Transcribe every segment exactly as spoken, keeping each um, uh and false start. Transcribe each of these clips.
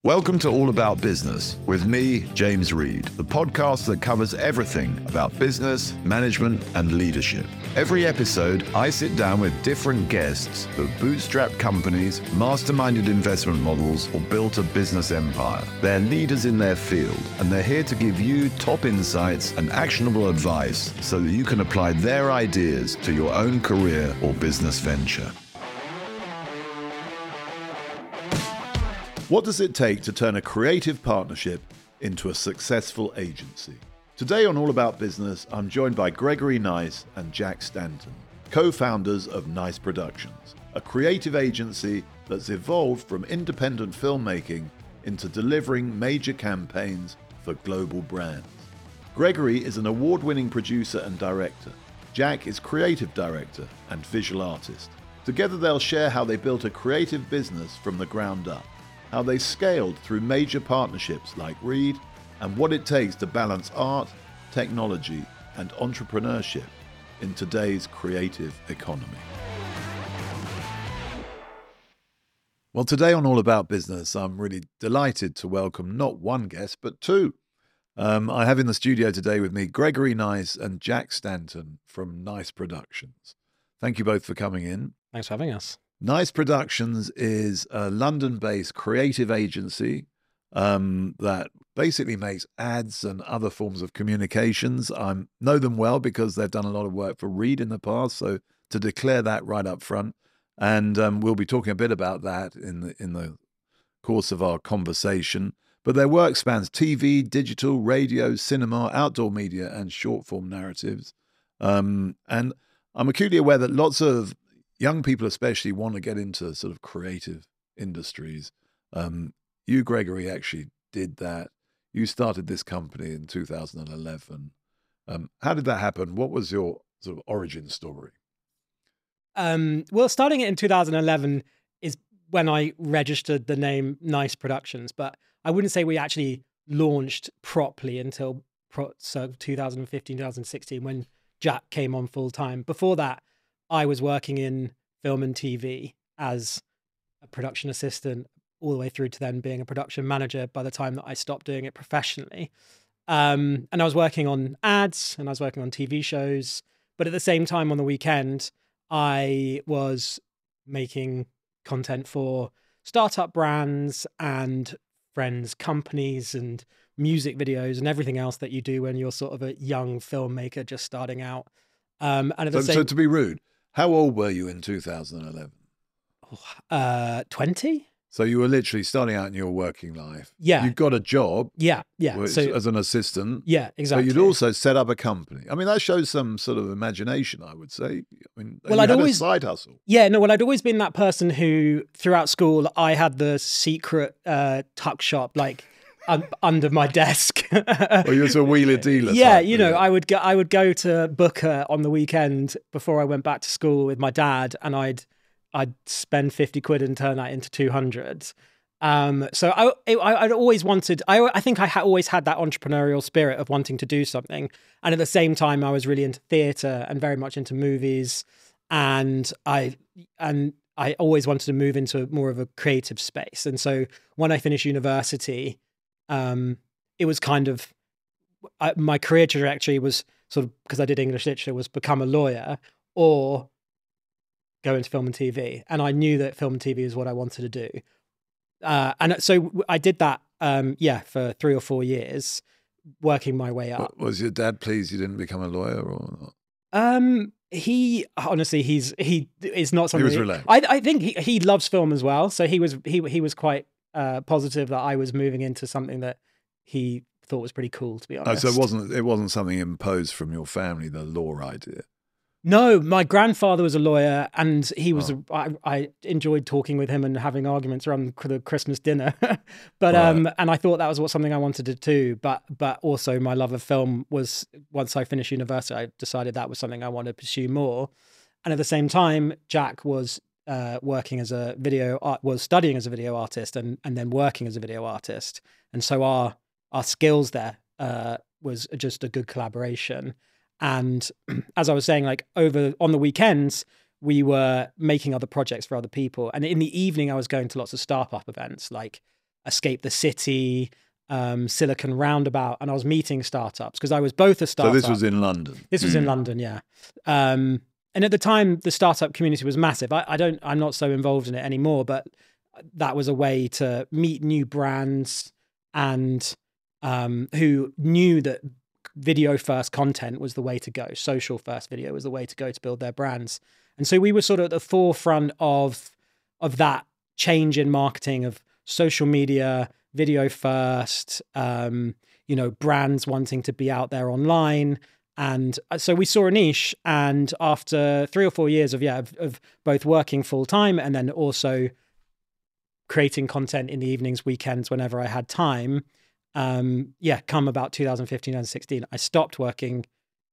Welcome to All About Business with me, James Reed, the podcast that covers everything about business, management, and leadership. Every episode, I sit down with different guests who've bootstrapped companies, masterminded investment models, or built a business empire. They're leaders in their field, and they're here to give you top insights and actionable advice so that you can apply their ideas to your own career or business venture. What does it take to turn a creative partnership into a successful agency? Today on All About Business, I'm joined by Gregory Nice and Jack Stanton, co-founders of Nice Productions, a creative agency that's evolved from independent filmmaking into delivering major campaigns for global brands. Gregory is an award-winning producer and director. Jack is creative director and visual artist. Together they'll share how they built a creative business from the ground up, how they scaled through major partnerships like Reed, and what it takes to balance art, technology, and entrepreneurship in today's creative economy. Well, today on All About Business, I'm really delighted to welcome not one guest, but two. Um, I have in the studio today with me Gregory Nice and Jack Stanton from Nice Productions. Thank you both for coming in. Thanks for having us. Nice Productions is a London-based creative agency um, that basically makes ads and other forms of communications. I know them well because they've done a lot of work for Reed in the past, so to declare that right up front. And um, we'll be talking a bit about that in the, in the course of our conversation. But their work spans T V, digital, radio, cinema, outdoor media, and short-form narratives. Um, and I'm acutely aware that lots of young people especially want to get into sort of creative industries. Um, you, Gregory, actually did that. You started this company in two thousand eleven. Um, how did that happen? What was your sort of origin story? Um, well, starting it in two thousand eleven is when I registered the name Nice Productions, but I wouldn't say we actually launched properly until pro- so two thousand fifteen, two thousand sixteen, when Jack came on full time. Before that, I was working in film and T V as a production assistant all the way through to then being a production manager by the time that I stopped doing it professionally. Um, and I was working on ads and I was working on T V shows. But at the same time on the weekend, I was making content for startup brands and friends' companies and music videos and everything else that you do when you're sort of a young filmmaker just starting out. Um, and at the so, same... so to be rude, how old were you in two thousand eleven? Uh, twenty. So you were literally starting out in your working life. Yeah. You got a job. Yeah, yeah. Which, so, as an assistant. Yeah, exactly. But you'd also set up a company. I mean, that shows some sort of imagination, I would say. I mean, well, you I'd had always, a side hustle. Yeah, no, well, I'd always been that person who, throughout school, I had the secret uh, tuck shop, like, un- under my desk. Well, you were a wheeler dealer. Yeah, type, you know, yeah. I would go, I would go to Booker on the weekend before I went back to school with my dad, and I'd I'd spend fifty quid and turn that into two hundred. Um, so I, it, I I'd always wanted. I I think I ha- always had that entrepreneurial spirit of wanting to do something, and at the same time, I was really into theatre and very much into movies, and I and I always wanted to move into more of a creative space. And so when I finished university, um, it was kind of I, my career trajectory was sort of, because I did English literature, was become a lawyer or go into film and T V. And I knew that film and T V is what I wanted to do. Uh, and so I did that, um, yeah, for three or four years, working my way up. Was your dad pleased you didn't become a lawyer or not? Um, he honestly, he's he is not something. He was relaxed. I I think he, he loves film as well, so he was he he was quite uh, positive that I was moving into something that he thought was pretty cool, to be honest. Oh, so it wasn't it wasn't something imposed from your family, the law idea. No, my grandfather was a lawyer, and he was. Oh. A, I, I enjoyed talking with him and having arguments around the Christmas dinner. but Right. um, and I thought that was what something I wanted to do. But but also my love of film was, once I finished university, I decided that was something I wanted to pursue more. And at the same time, Jack was uh, working as a video art, was studying as a video artist, and and then working as a video artist. And so our our skills there uh, was just a good collaboration. And as I was saying, like over on the weekends, we were making other projects for other people. And in the evening, I was going to lots of startup events, like Escape the City, um, Silicon Roundabout, and I was meeting startups because I was both a startup. So this was in London. This was mm. in London, yeah. Um, and at the time, the startup community was massive. I, I don't, I'm not so involved in it anymore, but that was a way to meet new brands and um, who knew that video first content was the way to go. Social first video was the way to go to build their brands. And so we were sort of at the forefront of, of that change in marketing of social media, video first, um, you know, brands wanting to be out there online. And so we saw a niche, and after three or four years of, yeah, of, of both working full time and then also creating content in the evenings, weekends, whenever I had time, um, yeah, come about two thousand fifteen and sixteen, I stopped working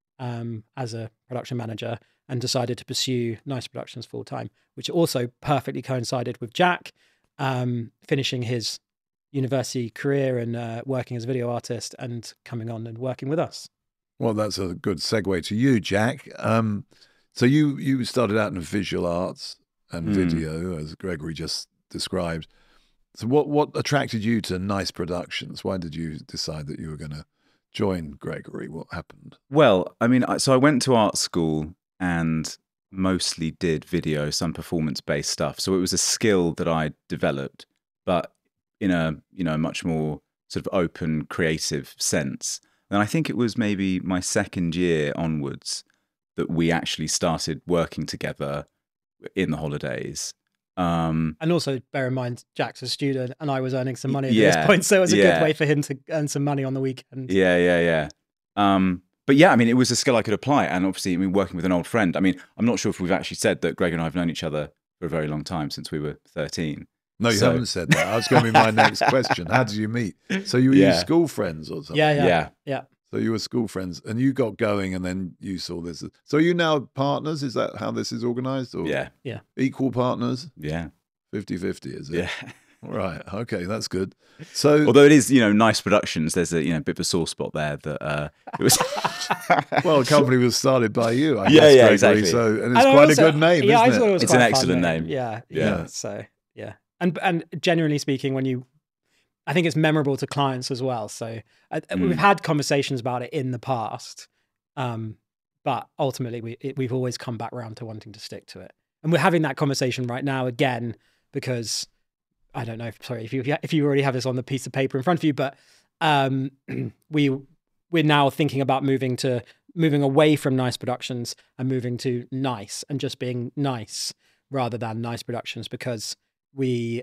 um, as a production manager and decided to pursue Nice Productions full time, which also perfectly coincided with Jack um, finishing his university career and uh, working as a video artist and coming on and working with us. Well, that's a good segue to you, Jack. Um, so you you started out in visual arts and mm. video, as Gregory just described. So what what attracted you to Nice Productions? Why did you decide that you were going to join Gregory? What happened? Well, I mean, so I went to art school and mostly did video, some performance-based stuff. So it was a skill that I developed, but in a, you know, much more sort of open, creative sense. And I think it was maybe my second year onwards that we actually started working together in the holidays. Um, and also bear in mind, Jack's a student and I was earning some money at yeah, this point. So it was a yeah. good way for him to earn some money on the weekend. Yeah, yeah, yeah. Um, but yeah, I mean, it was a skill I could apply. And obviously, I mean, working with an old friend, I mean, I'm not sure if we've actually said that Greg and I have known each other for a very long time, since we were thirteen. No, you so... haven't said that. That's going to be my next question. How did you meet? So you were yeah. school friends or something? Yeah, yeah, yeah. yeah. So you were school friends and you got going and then you saw this. So are you now partners? Is that how this is organized? Or yeah. Yeah. Equal partners? Yeah. fifty-fifty, is it? Yeah. Right. Okay, that's good. So, although it is, you know, Nice Productions, there's a, you know, bit of a sore spot there that uh, it was. Well, the company was started by you, I yeah, guess, yeah, Gregory, exactly. So, and it's and quite also, a good name, yeah, isn't I thought it? it was It's quite an a fun excellent name. name. Yeah, yeah, yeah. So yeah, and and generally speaking, when you, I think it's memorable to clients as well. So uh, mm. we've had conversations about it in the past, um, but ultimately we it, we've always come back around to wanting to stick to it, and we're having that conversation right now again because. I don't know. Sorry if you if you already have this on the piece of paper in front of you, but um, we we're now thinking about moving to moving away from Nice Productions and moving to Nice and just being nice rather than Nice Productions, because we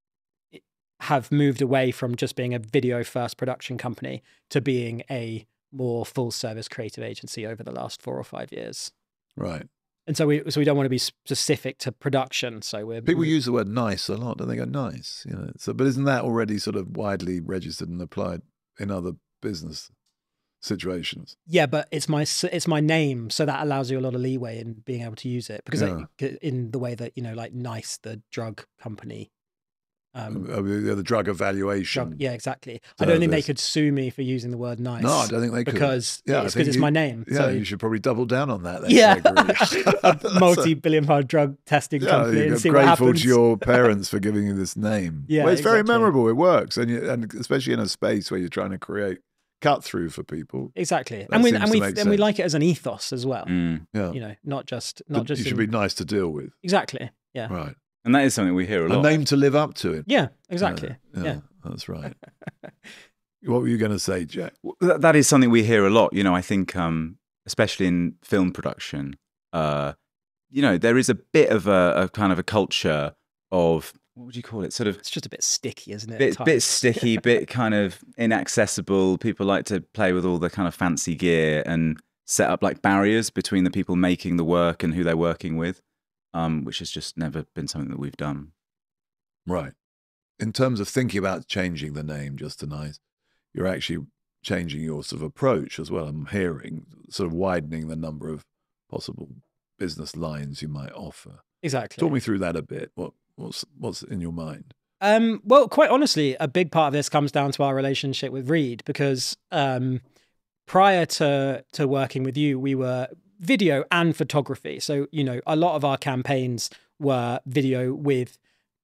have moved away from just being a video first production company to being a more full service creative agency over the last four or five years. Right. And so we so we don't want to be specific to production. So we're people use the word nice a lot, don't they? Go nice, you know. So, but isn't that already sort of widely registered and applied in other business situations? Yeah, but it's my it's my name, so that allows you a lot of leeway in being able to use it, because Yeah. it, in the way that, you know, like Nice, the drug company. Um, Uh, the, the drug evaluation. drug, yeah, exactly. I don't think they service. could sue me for using the word nice. No, I don't think they could. because Yeah, I it's think because it's you- my name. Yeah, so, you should probably double down on that. Then, yeah, Gregory. a multi-billion pound drug testing Yeah, company, you're and see what grateful happens. to your parents for giving you this name. Yeah, well, it's very exactly. memorable. It works, and you, and especially in a space where you're trying to create cut through for people. Exactly, That and we seems and to we make and we sense. like it as an ethos as well. Mm. Yeah, You know, not just not But just you should in- be nice to deal with. exactly. Yeah, Right, And that is something we hear a a lot. name to live up to. It. yeah, exactly. Yeah, Yeah. that's right. What were you going to say, Jack? That, that is something we hear a lot. You know, I think, um, especially in film production, uh, you know, there is a bit of a, a kind of a culture of, what would you call it? Sort of It's just a bit sticky, isn't it? at bit, times? bit sticky, bit kind of inaccessible. People like to play with all the kind of fancy gear and set up like barriers between the people making the work and who they're working with, um, which has just never been something that we've done. Right. In terms of thinking about changing the name just to Nice, you're actually changing your sort of approach as well. I'm hearing sort of widening the number of possible business lines you might offer. Exactly. Talk me through that a bit. What what's what's in your mind? Um, well, quite honestly, a big part of this comes down to our relationship with Reed, because um, prior to to working with you, we were video and photography. So, you know, a lot of our campaigns were video with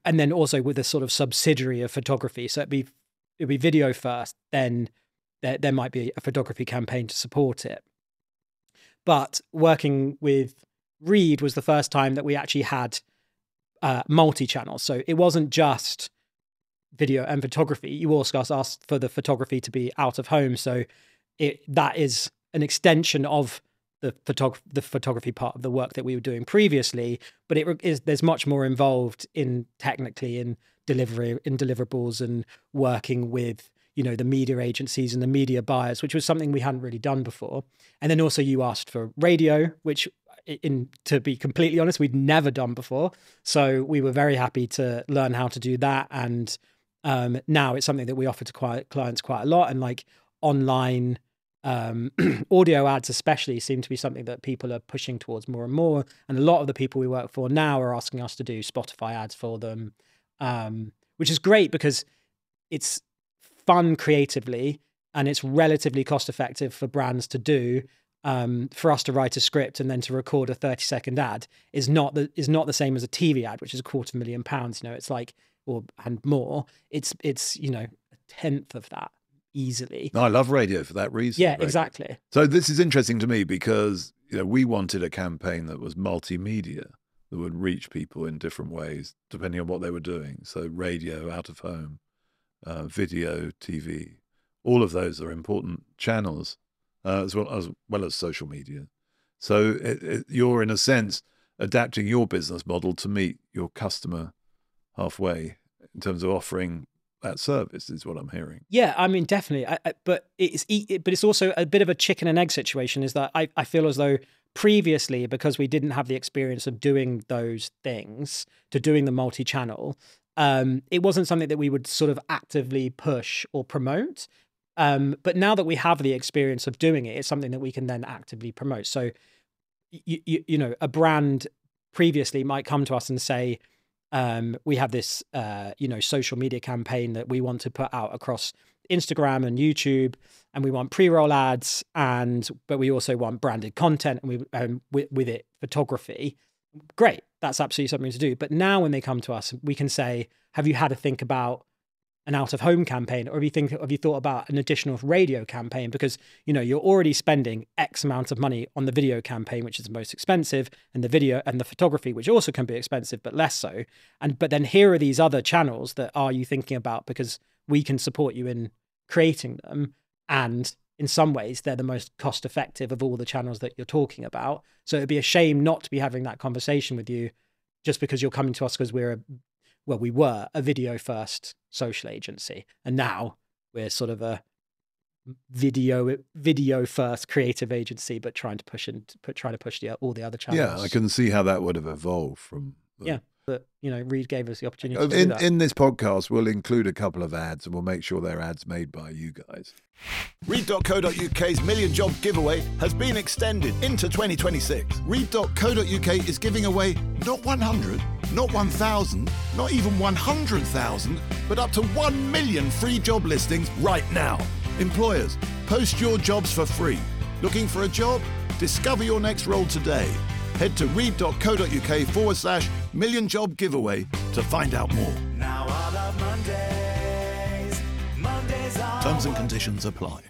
and then also with a sort of subsidiary of photography. So it'd be it'd be video first, then there there might be a photography campaign to support it. But working with Reed was the first time that we actually had uh, multi-channel. So it wasn't just video and photography. You also asked for the photography to be out of home. So it, that is an extension of the photog- the photography part of the work that we were doing previously, but it is there's much more involved in technically in delivery, in deliverables, and working with, you know, the media agencies and the media buyers, which was something we hadn't really done before. And then also you asked for radio, which, in to be completely honest, we'd never done before. So we were very happy to learn how to do that. And um, now it's something that we offer to quite, clients quite a lot. And like online um, audio ads especially seem to be something that people are pushing towards more and more. And a lot of the people we work for now are asking us to do Spotify ads for them, um, which is great because it's fun creatively and it's relatively cost effective for brands to do. Um, for us to write a script and then to record a thirty second ad is not the is not the same as a T V ad, which is a quarter million pounds. You know, it's like, or and more. It's it's you know a tenth of that easily. No, I love radio for that reason. Yeah, radio. exactly. So this is interesting to me because, you know, we wanted a campaign that was multimedia, that would reach people in different ways depending on what they were doing. So radio, out of home, uh, video, T V, all of those are important channels. Uh, as well as well as social media. So it, it, you're, in a sense, adapting your business model to meet your customer halfway in terms of offering that service, is what I'm hearing. Yeah, I mean, definitely. I, I, but it's it, but it's also a bit of a chicken and egg situation, is that I, I feel as though previously, because we didn't have the experience of doing those things, to doing the multi-channel, um, it wasn't something that we would sort of actively push or promote. Um, but now that we have the experience of doing it, it's something that we can then actively promote. So, you, you, you know, a brand previously might come to us and say, um, we have this, uh, you know, social media campaign that we want to put out across Instagram and YouTube, and we want pre-roll ads, and but we also want branded content, and we um, with, with it photography. Great, that's absolutely something to do. But now when they come to us, we can say, have you had a think about an out-of-home campaign, or have you think have you thought about an additional radio campaign? Because, you know, you're already spending X amount of money on the video campaign, which is the most expensive, and the video and the photography, which also can be expensive but less so. And but then here are these other channels that are you thinking about, because we can support you in creating them, and in some ways they're the most cost-effective of all the channels that you're talking about. So it'd be a shame not to be having that conversation with you just because you're coming to us because we're a well, we were a video first social agency, and now we're sort of a video video first creative agency, but trying to push and put trying to push the, all the other channels. Yeah, I can see how that would have evolved from. The... Yeah, but you know, Reed gave us the opportunity in, to do that. In this podcast, we'll include a couple of ads, and we'll make sure they're ads made by you guys. Reed dot co dot U K's Million Job Giveaway has been extended into twenty twenty-six. Reed dot co dot U K is giving away not one hundred, not one thousand, not even one hundred thousand, but up to one million free job listings right now. Employers, post your jobs for free. Looking for a job? Discover your next role today. Head to reed dot co dot U K forward slash million job giveaway to find out more. Now I love Mondays. Mondays are Terms and conditions apply.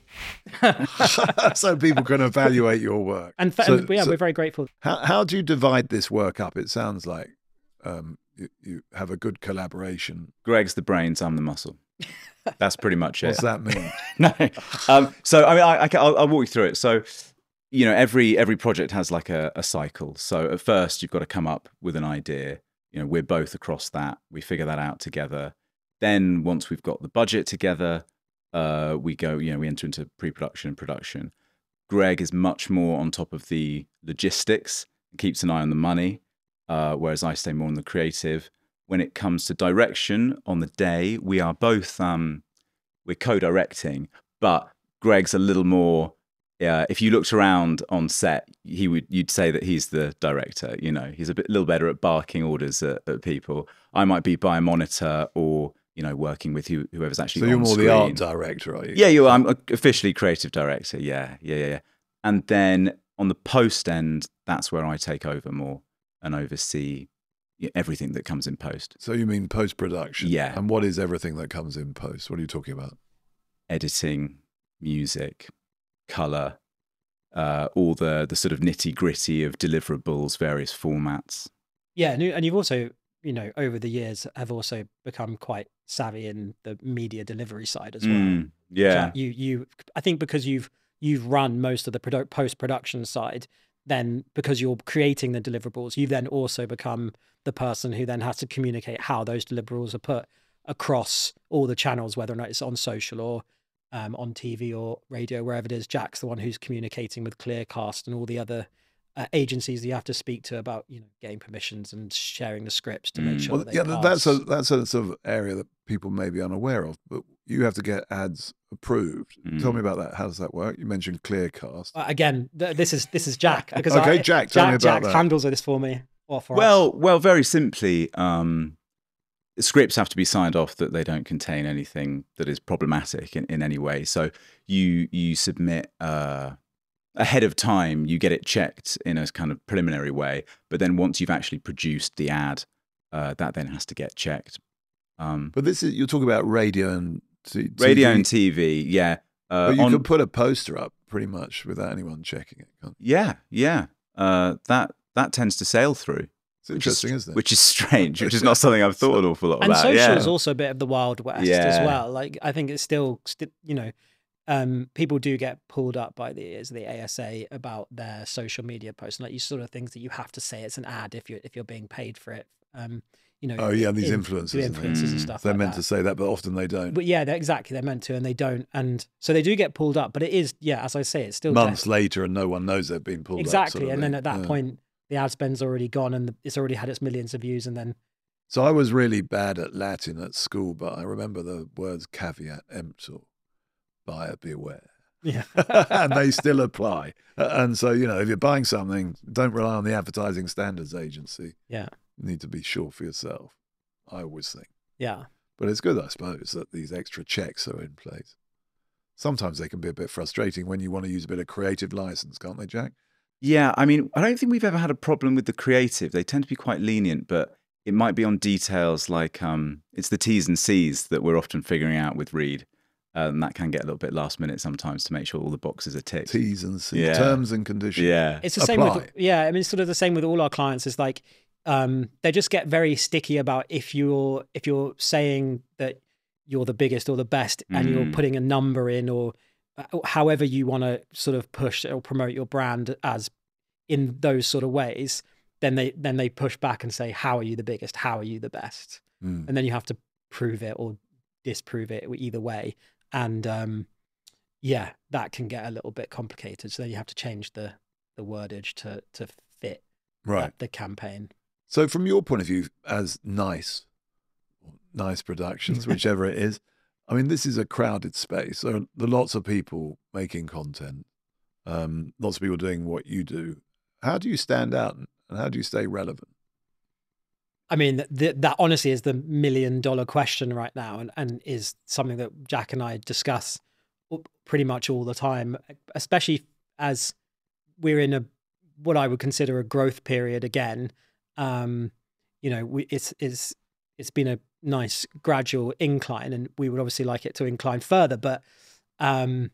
So people can evaluate your work. And, fa- So- and yeah, so we're very grateful. How how do you divide this work up? It sounds like um, you, you have a good collaboration. Greg's the brains, I'm the muscle. That's pretty much it. What's that mean? No. Um, so I mean, I, I, I'll, I'll walk you through it. So, you know, every every project has like a, a cycle. So at first, you've got to come up with an idea. You know, we're both across that. We figure that out together. Then once we've got the budget together, uh, we go. You know, we enter into pre-production and production. Greg is much more on top of the logistics and keeps an eye on the money, uh, whereas I stay more on the creative. When it comes to direction, on the day, we are both um, we're co-directing, but Greg's a little more. Uh, if you looked around on set, he would you'd say that he's the director. You know, he's a bit little better at barking orders at, at people. I might be by a monitor or you know working with who, whoever's actually. So you're on more screen. the art director, are you? Yeah, you. I'm officially creative director. Yeah, yeah, yeah, yeah. And then on the post end, that's where I take over more and oversee y- everything that comes in post. So you mean post-production? Yeah. And what is everything that comes in post? What are you talking about? Editing, music, color, uh, all the the sort of nitty gritty of deliverables, various formats. Yeah, and, you, and you've also, you know, over the years have also become quite savvy in the media delivery side as well. Mm, yeah. Jack, you you I think because you've you've run most of the produ- post-production side, then because you're creating the deliverables, you then also become the person who then has to communicate how those deliverables are put across all the channels, whether or not it's on social or um, on T V or radio, wherever it is. Jack's the one who's communicating with Clearcast and all the other uh, agencies that you have to speak to about, you know, getting permissions and sharing the scripts to make Mm. sure Well, that they yeah, pass. that's a that's a sort of area that people may be unaware of, but you have to get ads approved. Tell Mm. me about that. How does that work? You mentioned Clearcast. Uh, again, th- this is this is Jack because Okay, I, Jack, tell me about Jack that. handles this for me. Or for us. Well, well, very simply, um, scripts have to be signed off that they don't contain anything that is problematic in, in any way. So you you submit uh, ahead of time, you get it checked in a kind of preliminary way. But then once you've actually produced the ad, uh, that then has to get checked. Um, But this is you're talking about radio and t- radio T V. and T V, yeah. Uh, But you on- can put a poster up pretty much without anyone checking it. Can't you? yeah, yeah. Uh, that that tends to sail through. It's interesting, isn't it? Which is strange, which is not something I've thought an awful lot and about. social yeah. is also a bit of the Wild West as Yeah. well. Like I think it's still, sti- you know, um, people do get pulled up by the ears of the A S A about their social media posts, like you sort of things that you have to say it's an ad if you're if you're being paid for it. Um, you know, Oh yeah, these in- influencers, the and influencers things. and Mm. stuff. They're like meant that. to say that, but often they don't. But yeah, they're exactly they're meant to, and they don't, and so they do get pulled up. But it is, yeah, as I say, it's still Months just- later, and no one knows they've been pulled up. exactly. sort of And then thing. at that Yeah. point, the ad spend's already gone, and the, it's already had its millions of views, and then So I was really bad at Latin at school, but I remember the words caveat emptor, buyer beware. yeah, And they still apply. Uh, And so, you know, if you're buying something, don't rely on the Advertising Standards Agency. yeah, You need to be sure for yourself, I always think. yeah. But it's good, I suppose, that these extra checks are in place. Sometimes they can be a bit frustrating when you want to use a bit of creative license, can't they, Jack? Yeah, I mean, I don't think we've ever had a problem with the creative. They tend to be quite lenient, but it might be on details like um, it's the T's and C's that we're often figuring out with Reed. Uh, and that can get a little bit last minute sometimes to make sure all the boxes are ticked. T's and C's, Yeah. terms and conditions. Yeah. It's the same Apply. with yeah. I mean, it's sort of the same with all our clients. Is like um, they just get very sticky about if you're if you're saying that you're the biggest or the best, and you're Mm. putting a number in, or uh, however you want to sort of push or promote your brand as in those sort of ways. Then they then they push back and say, "How are you the biggest? How are you the best?" Mm. And then you have to prove it or disprove it either way. And um, yeah, that can get a little bit complicated. So then you have to change the the wordage to to fit Right. the campaign. So, from your point of view, as nice, nice productions, whichever it is, I mean, this is a crowded space. So, there are lots of people making content, um, lots of people doing what you do. How do you stand out and how do you stay relevant? I mean, th- that honestly is the million dollar question right now, and, and is something that Jack and I discuss pretty much all the time, especially as we're in a what I would consider a growth period again. Um, you know, we, it's it's it's been a nice gradual incline, and we would obviously like it to incline further. But um,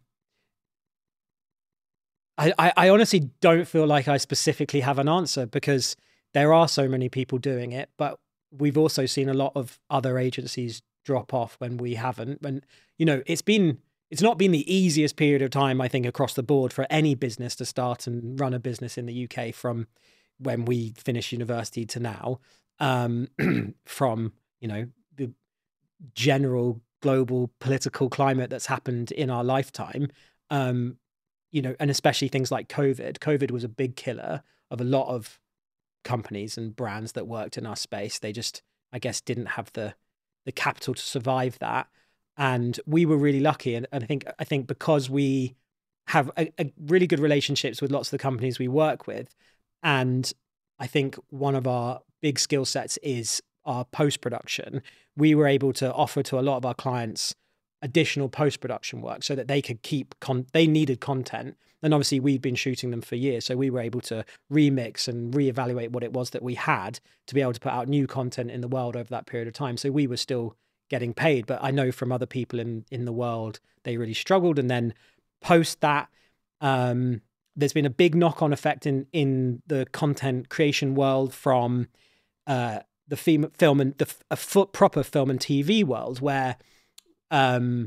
I, I, I honestly don't feel like I specifically have an answer, because there are so many people doing it, but we've also seen a lot of other agencies drop off when we haven't. When, you know, it's been, it's not been the easiest period of time, I think, across the board for any business to start and run a business in the U K from when we finished university to now, um, from, you know, the general global political climate that's happened in our lifetime. Um, you know, and especially things like COVID. COVID was a big killer of a lot of companies and brands that worked in our space. They just, I guess, didn't have the the capital to survive that. And we were really lucky. And, and I think I think because we have a, a really good relationships with lots of the companies we work with, and I think one of our big skill sets is our post production. We were able to offer to a lot of our clients additional post-production work so that they could keep con they needed content. And obviously we'd been shooting them for years, so we were able to remix and reevaluate what it was that we had to be able to put out new content in the world over that period of time. So we were still getting paid, but I know from other people in in the world they really struggled. And then post that, um there's been a big knock-on effect in in the content creation world from uh the film, film and the a foot proper film and T V world, where um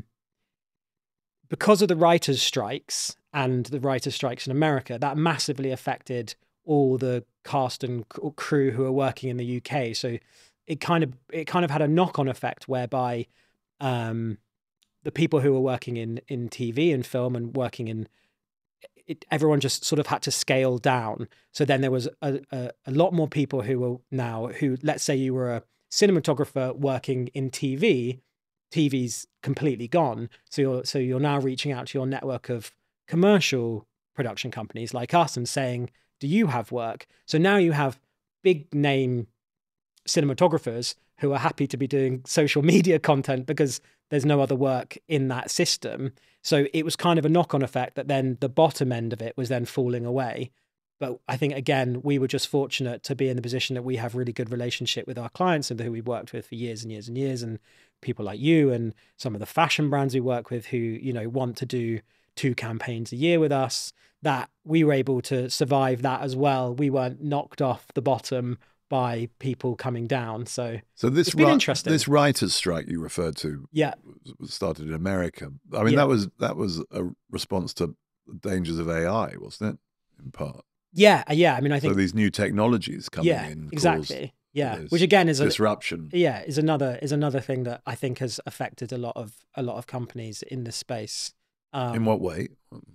because of the writers' strikes and the writers' strikes in America, that massively affected all the cast and c- crew who are working in the U K. So it kind of it kind of had a knock-on effect whereby um, the people who were working in in T V and film and working in it, everyone just sort of had to scale down. So then there was a, a, a lot more people who were now who, let's say you were a cinematographer working in T V. T V's completely gone. So you're so you're now reaching out to your network of commercial production companies like us and saying, do you have work? So now you have big name cinematographers who are happy to be doing social media content because there's no other work in that system. So it was kind of a knock-on effect that then the bottom end of it was then falling away. But I think, again, we were just fortunate to be in the position that we have really good relationship with our clients and who we've worked with for years and years and years, and people like you and some of the fashion brands we work with who, you know, want to do two campaigns a year with us, that we were able to survive that as well. We weren't knocked off the bottom by people coming down. So, So this it's been ri- interesting. this writers' strike you referred to yeah, was started in America. I mean, Yeah. that was that was a response to the dangers of A I, wasn't it? In part. yeah, yeah. I mean, I So think, these new technologies coming yeah, in, exactly. Yeah, this which again is a, disruption. yeah, is another is another thing that I think has affected a lot of a lot of companies in this space. Um, In what way?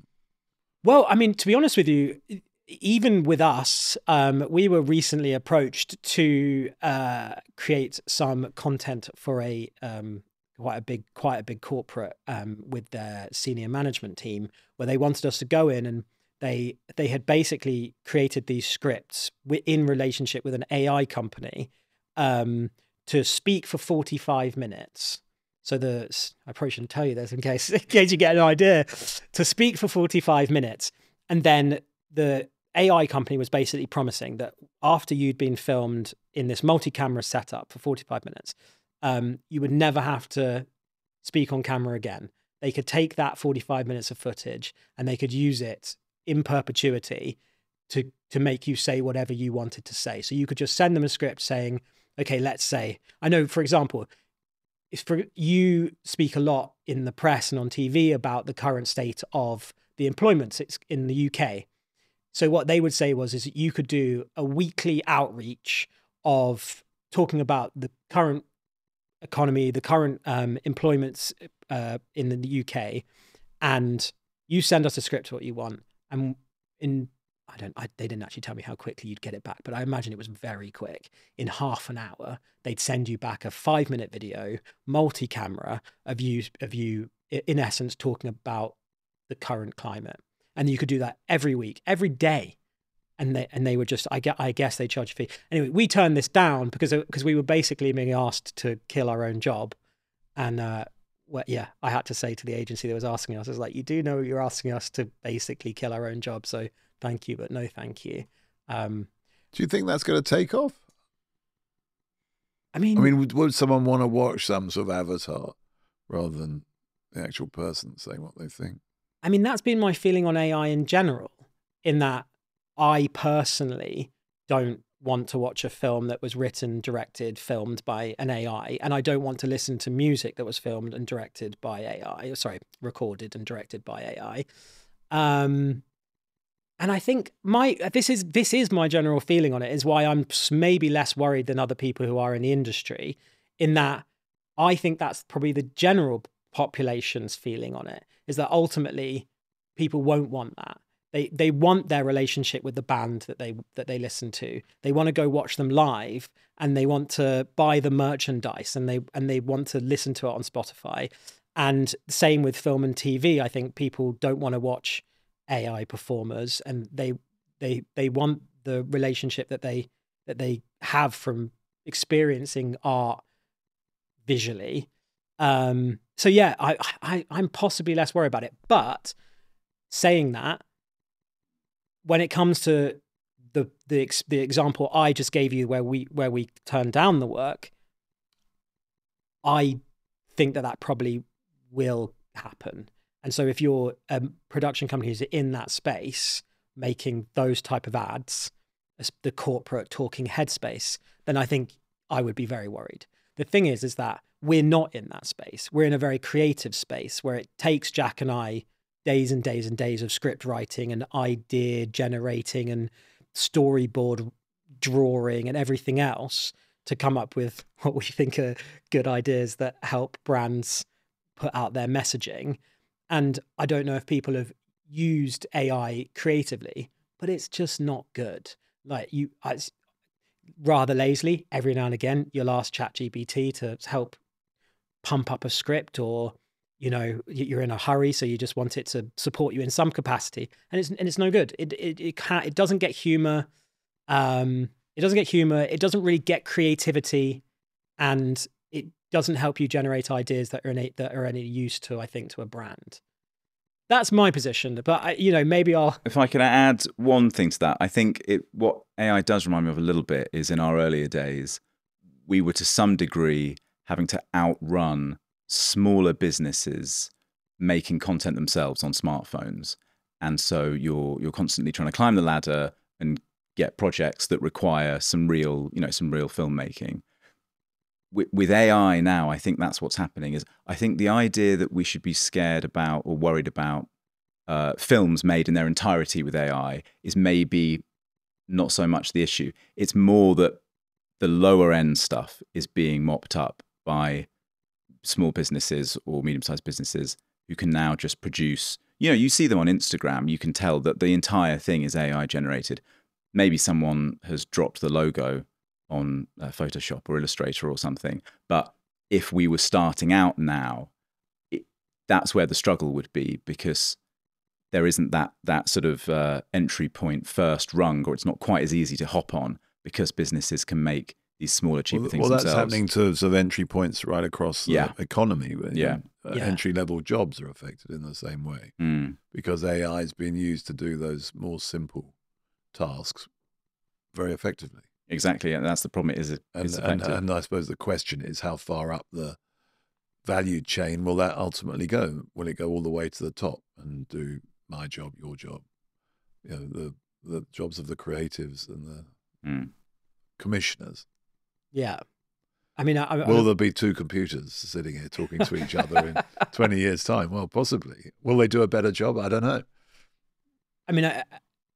Well, I mean, to be honest with you, even with us, um, we were recently approached to uh, create some content for a um, quite a big, quite a big corporate um, with their senior management team, where they wanted us to go in and they they had basically created these scripts wi- in relationship with an A I company um, to speak for forty-five minutes. So the I probably shouldn't tell you this in case in case you get an idea. To speak for forty-five minutes, and then the A I company was basically promising that after you'd been filmed in this multi-camera setup for forty-five minutes, um, you would never have to speak on camera again. They could take that forty-five minutes of footage and they could use it in perpetuity to to make you say whatever you wanted to say. So you could just send them a script saying, okay, let's say, I know, for example, if for, you speak a lot in the press and on T V about the current state of the employment in the U K. So what they would say was, is that you could do a weekly outreach of talking about the current economy, the current um, employments uh, in the U K, and you send us a script of what you want. And in, I don't, I, they didn't actually tell me how quickly you'd get it back, but I imagine it was very quick. In half an hour, they'd send you back a five minute video, multi-camera of you, of you, in essence, talking about the current climate. And you could do that every week, every day. And they, and they were just, I guess, I guess they charge a fee. Anyway, we turned this down because, because we were basically being asked to kill our own job. And, uh, well, yeah, I had to say to the agency that was asking us, I was like, you do know you're asking us to basically kill our own job. So thank you, but no thank you. Um, Do you think that's going to take off? I mean, I mean, would, would someone want to watch some sort of avatar rather than the actual person saying what they think? I mean, that's been my feeling on A I in general, in that I personally don't want to watch a film that was written, directed, filmed by an A I, and I don't want to listen to music that was filmed and directed by A I, sorry, recorded and directed by A I. Um, and I think my this is this is my general feeling on it, is why I'm maybe less worried than other people who are in the industry, in that I think that's probably the general population's feeling on it, is that ultimately people won't want that. They they want their relationship with the band that they that they listen to. They want to go watch them live, and they want to buy the merchandise, and they and they want to listen to it on Spotify. And same with film and T V. I think people don't want to watch A I performers, and they they they want the relationship that they that they have from experiencing art visually. Um, so yeah, I, I I'm possibly less worried about it. But saying that, when it comes to the the ex, the example I just gave you, where we where we turned down the work, I think that that probably will happen. And so if you're a production company who's in that space, making those type of ads, as the corporate talking head space, then I think I would be very worried. The thing is, is that we're not in that space. We're in a very creative space where it takes Jack and I days and days and days of script writing and idea generating and storyboard drawing and everything else to come up with what we think are good ideas that help brands put out their messaging. And I don't know if people have used A I creatively, but it's just not good. Like you, I, rather lazily, every now and again, you'll ask ChatGPT to help pump up a script, or, you know, you're in a hurry, so you just want it to support you in some capacity, and it's and it's no good. It it it can't. It doesn't get humor. Um, it doesn't get humor. It doesn't really get creativity, and it doesn't help you generate ideas that are any, that are any use to, I think, to a brand. That's my position, but I, you know, maybe I'll. If I can add one thing to that, I think it what A I does remind me of a little bit is in our earlier days, we were to some degree having to outrun smaller businesses making content themselves on smartphones, and so you're you're constantly trying to climb the ladder and get projects that require some real, you know, some real filmmaking. With, with A I now, I think that's what's happening. Is I think the idea that we should be scared about or worried about uh, films made in their entirety with A I is maybe not so much the issue. It's more that the lower end stuff is being mopped up by small businesses or medium-sized businesses who can now just produce, you know, you see them on Instagram, you can tell that the entire thing is A I generated. Maybe someone has dropped the logo on uh, Photoshop or Illustrator or something. But if we were starting out now, it, that's where the struggle would be, because there isn't that that sort of uh, entry point first rung, or it's not quite as easy to hop on because businesses can make these smaller, cheaper well, things well, that's themselves. happening to sort of entry points right across the Yeah. economy. Where, Yeah. uh, Yeah. Entry-level jobs are affected in the same way Mm. because A I is being used to do those more simple tasks very effectively. Exactly, and that's the problem. It is And, it's and, effective. and I suppose the question is, how far up the value chain will that ultimately go? Will it go all the way to the top and do my job, your job, you know, the the jobs of the creatives and the Mm. commissioners? Yeah, I mean, I, I, Will I, there be two computers sitting here talking to each other in twenty years' time? Well, possibly. Will they do a better job? I don't know. I mean, I,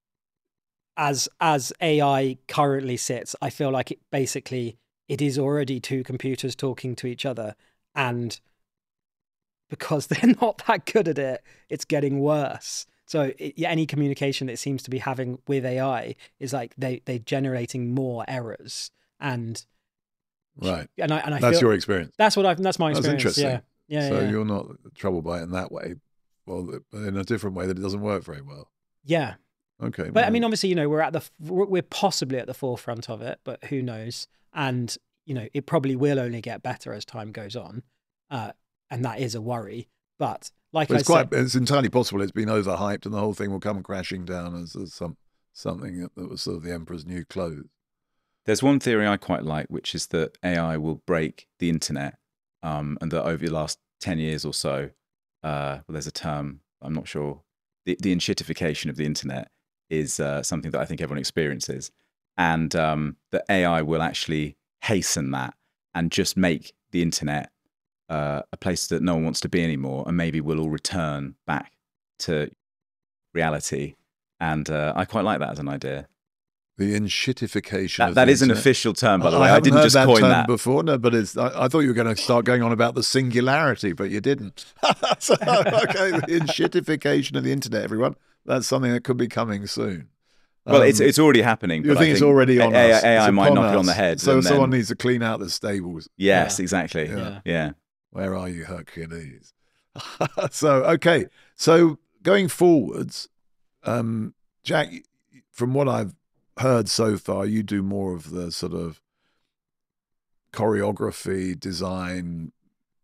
as as A I currently sits, I feel like it basically it is already two computers talking to each other, and because they're not that good at it, it's getting worse. So it, yeah, any communication it seems to be having with A I is like they they're generating more errors, and Right. and I and I That's feel your experience. that's what I've that's my That's experience. interesting. Yeah, yeah, so yeah. you're not troubled by it in that way. Well, in a different way that it doesn't work very well. yeah. Okay. But I well, mean, obviously, you know, we're at the we're we're possibly at the forefront of it, but who knows? And you know, it probably will only get better as time goes on, uh, and that is a worry. But like but I it's quite. said, It's entirely possible it's been overhyped, and the whole thing will come crashing down as, as some something that, that was sort of the emperor's new clothes. There's one theory I quite like, which is that A I will break the internet, um, and that over the last ten years or so, uh, well, there's a term, I'm not sure, the, the enshittification of the internet is uh, something that I think everyone experiences, and um, that A I will actually hasten that and just make the internet uh, a place that no one wants to be anymore, and maybe we'll all return back to reality. And uh, I quite like that as an idea. The enshittification. That, of that the is an internet. official term, by the I way. I haven't didn't heard just that coin term that. before, no, but it's. I, I thought you were going to start going on about the singularity, but you didn't. So, okay, the enshittification of the internet, everyone. That's something that could be coming soon. Well, Um, it's it's already happening. You but think I it's already on A I, us? A I It's might upon knock it on us. the head. So and someone then- needs to clean out the stables. Yes, Yeah. exactly. Yeah. Yeah. Where are you, Hercules? So, okay. So going forwards, um, Jack, from what I've heard so far, you do more of the sort of choreography, design,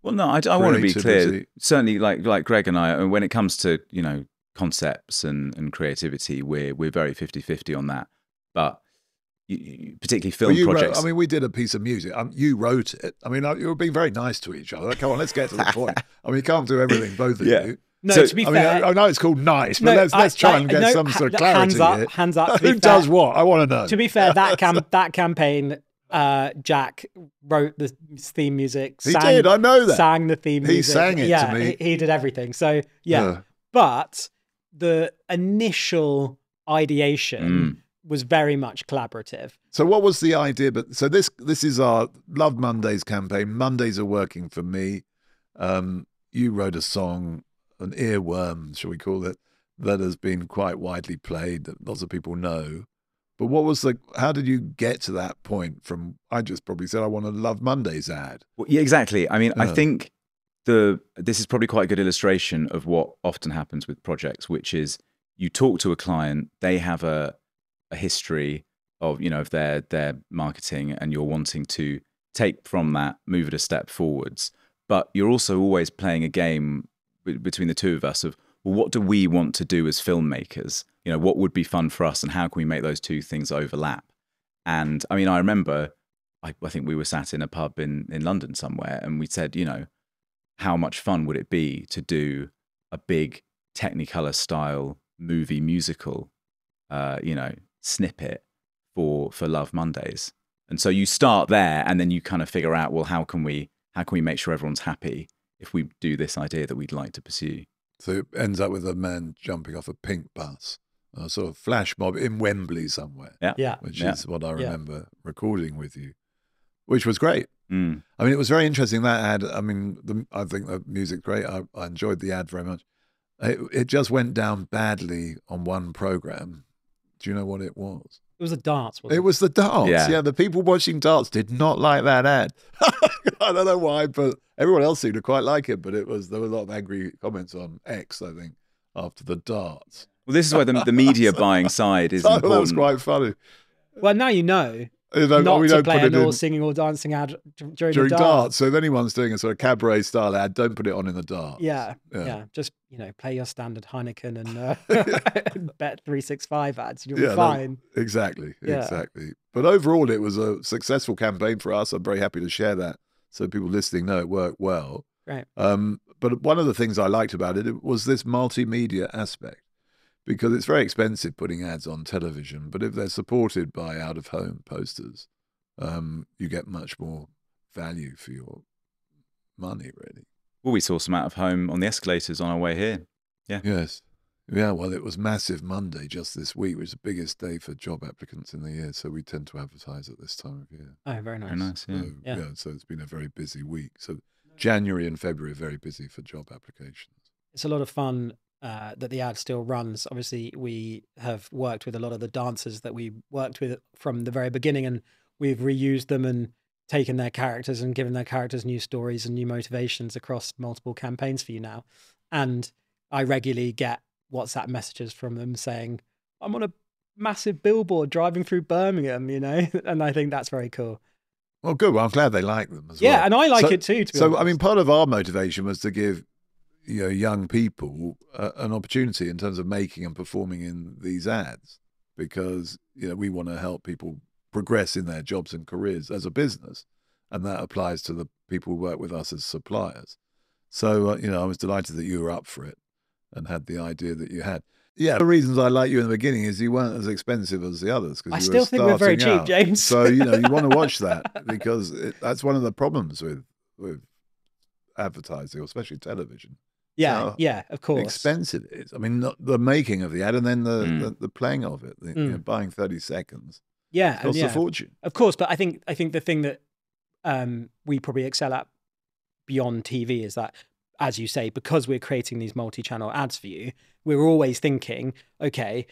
Well, no, I, I want to be clear. Creativity. Certainly, like like Greg and I, when it comes to, you know, concepts and, and creativity, we're we're very fifty-fifty on that. But you, you, particularly film Well, you projects. Wrote, I mean, we did a piece of music. Um, you wrote it. I mean, uh, you were being very nice to each other. Come on, let's get to the point. I mean, you can't do everything, both of Yeah. you. No, So, to be I mean, fair, I, I know it's called nice, but No, let's let's I- try I- and get no, some ha- sort of clarity hands up, here. hands up, to be Who fair. does what? I want to know. to be fair, that cam- that campaign, uh, Jack wrote the theme music. He sang, did, I know that. Sang the theme He music. sang it to yeah, me. He, he did everything. So yeah, Yeah. but the initial ideation Mm. was very much collaborative. So what was the idea? But so this this is our Love Mondays campaign. Mondays are working for me. Um, you wrote a song, an earworm, shall we call it, that has been quite widely played, that lots of people know. But what was the? How did you get to that point? From I just probably said I want a Love Mondays ad. Well, yeah, exactly. I mean, I Yeah. think the this is probably quite a good illustration of what often happens with projects, which is you talk to a client, they have a a history of, you know, of their their marketing, and you're wanting to take from that, move it a step forwards. But you're also always playing a game b- between the two of us of, well, what do we want to do as filmmakers? You know, what would be fun for us, and how can we make those two things overlap? And I mean, I remember, I, I think we were sat in a pub in, in London somewhere, and we said, you know, how much fun would it be to do a big Technicolor style movie musical, uh, you know, snippet for for Love Mondays? And so you start there, and then you kind of figure out, well, how can we how can we make sure everyone's happy if we do this idea that we'd like to pursue? So it ends up with a man jumping off a pink bus, a sort of flash mob in Wembley somewhere, Yeah. Yeah. which Yeah. is what I Yeah. remember recording with you, which was great. Mm. I mean, it was very interesting, that ad. I mean, the, I think the music's great. I, I enjoyed the ad very much. It, it just went down badly on one program. Do you know what it was? It was a dance. Wasn't It was the darts. Yeah. Yeah, the people watching darts did not like that ad. I don't know why, but everyone else seemed to quite like it. But it was there were a lot of angry comments on X, I think, after the darts. Well, this is where the, the media buying side is So I thought that was important. quite funny. Well, now you know You know, not we to don't play put an it all in singing or dancing ad d- during, during the darts. dance. So if anyone's doing a sort of cabaret style ad, don't put it on in the darts. Yeah, Yeah. yeah, Just, you know, play your standard Heineken and uh, Bet three sixty-five ads. You'll Yeah, be no, fine. Exactly, Yeah. exactly. But overall, it was a successful campaign for us. I'm very happy to share that, so people listening know it worked well. Right. Um, but one of the things I liked about it, it was this multimedia aspect, because it's very expensive putting ads on television. But if they're supported by out-of-home posters, um, you get much more value for your money, really. Well, we saw some out of home on the escalators on our way here. Yes. Yeah, well, it was massive Monday just this week, which is the biggest day for job applicants in the year. So we tend to advertise at this time of year. Oh, very nice. Very nice, yeah. So, Yeah. yeah. So it's been a very busy week. So January and February are very busy for job applications. It's a lot of fun uh, that the ad still runs. Obviously, we have worked with a lot of the dancers that we worked with from the very beginning, and we've reused them and taken their characters and given their characters new stories and new motivations across multiple campaigns for you now. And I regularly get WhatsApp messages from them saying, I'm on a massive billboard driving through Birmingham, you know, and I think that's very cool. Well, good. Well, I'm glad they like them as Yeah, well. and I like So- it too, to be So, honest. I mean, part of our motivation was to give you know young people uh, an opportunity in terms of making and performing in these ads, because you know we want to help people progress in their jobs and careers as a business, and that applies to the people who work with us as suppliers. So, uh, you know, I was delighted that you were up for it and had the idea that you had. Yeah, the reasons I like you in the beginning is you weren't as expensive as the others. 'cause I you still were think we're very starting cheap, out. James. So, you know, you want to watch that, because it, that's one of the problems with with advertising, or especially television. yeah, so yeah, of course. Expensive it is. I mean, not the making of the ad and then the, Mm. the, the playing of it, the, you Mm. know, buying thirty seconds. Yeah, and Costs yeah. a fortune. Of course, but I think I think the thing that um, we probably excel at beyond T V is that, as you say, because we're creating these multi-channel ads for you, we're always thinking, okay,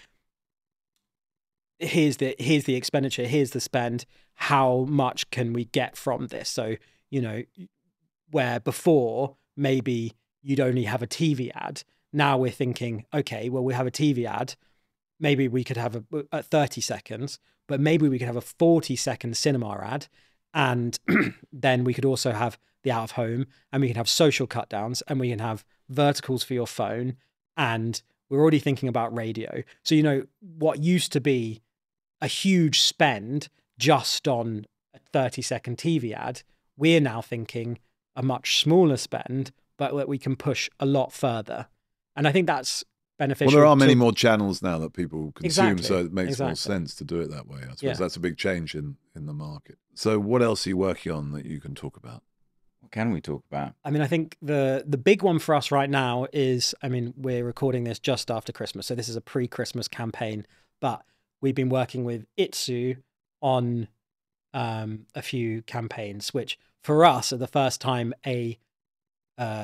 here's the here's the expenditure, here's the spend. How much can we get from this? So, you know, where before maybe you'd only have a T V ad, now we're thinking, okay, well, we have a T V ad. Maybe we could have a at thirty seconds, but maybe we could have a forty second cinema ad. And then we could also have the out of home, and we can have social cut downs, and we can have verticals for your phone, and we're already thinking about radio. So, you know, what used to be a huge spend just on a thirty second T V ad, we're now thinking a much smaller spend, but that we can push a lot further. And I think that's beneficial. Well, there are many to, more channels now that people consume, Exactly, so it makes more exactly. sense to do it that way. I suppose Yeah. that's a big change in, in the market. So what else are you working on that you can talk about? What can we talk about? I mean, I think the the big one for us right now is, I mean, we're recording this just after Christmas, so this is a pre-Christmas campaign, but we've been working with Itsu on um, a few campaigns, which for us are the first time a uh,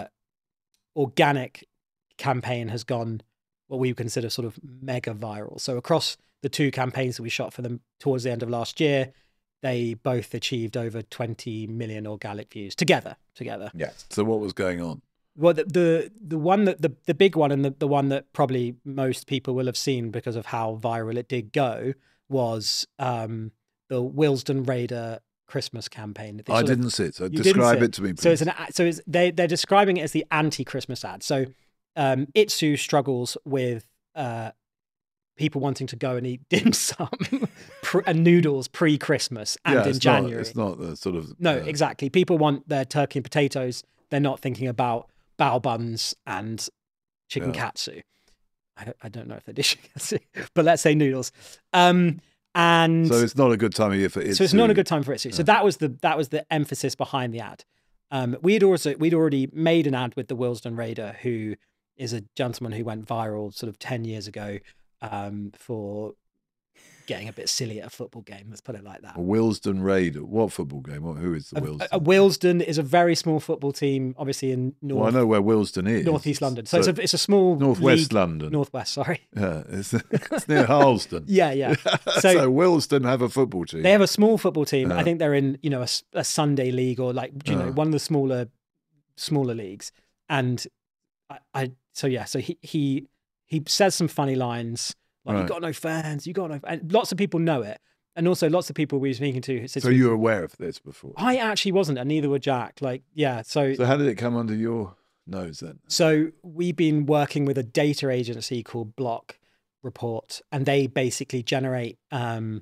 organic campaign has gone what we consider sort of mega viral. So across the two campaigns that we shot for them towards the end of last year, they both achieved over twenty million organic views together. Together. Yeah. So what was going on? Well, the the, the one that the, the big one and the, the one that probably most people will have seen because of how viral it did go was um, the Willesden Raider Christmas campaign. They I sort of- didn't see it, so You didn't describe see it to me, please. So it's an a- so it's, they they're describing it as the anti-Christmas ad. So um, Itsu struggles with uh, people wanting to go and eat dim sum pr- and noodles pre-Christmas and yeah, in it's January. Not, it's not the sort of... No, uh, exactly. People want their turkey and potatoes. They're not thinking about bao buns and chicken Yeah. katsu. I don't, I don't know if they're chicken katsu, but let's say noodles. Um, and So it's not a good time of year for it. so it's not a good time for Itsu. So that was the that was the emphasis behind the ad. Um, we'd also we'd already made an ad with the Willesden Raider, who is a gentleman who went viral sort of ten years ago um, for getting a bit silly at a football game. Let's put it like that. A Willesden Raider. What football game? What, who is the A, Willesden? a Willesden is a very small football team, obviously in North, well, I know where Willesden is. northeast London. So, it's a it's a small Northwest league- London. Northwest, sorry. Yeah, it's, it's near Harlesden. Yeah, yeah. So, So, Willesden have a football team. they have a small football team. Yeah. I think they're in you know a, s- a Sunday league or like you know Yeah. one of the smaller smaller leagues. And I, I so yeah, so he he he says some funny lines like Right. "You got no fans, you got no," and lots of people know it, and also lots of people we were speaking to. Said so to me, you were aware of this before? I actually wasn't, and neither were Jack. Like yeah, so So how did it come under your nose then? So we've been working with a data agency called Block Report, and they basically generate um,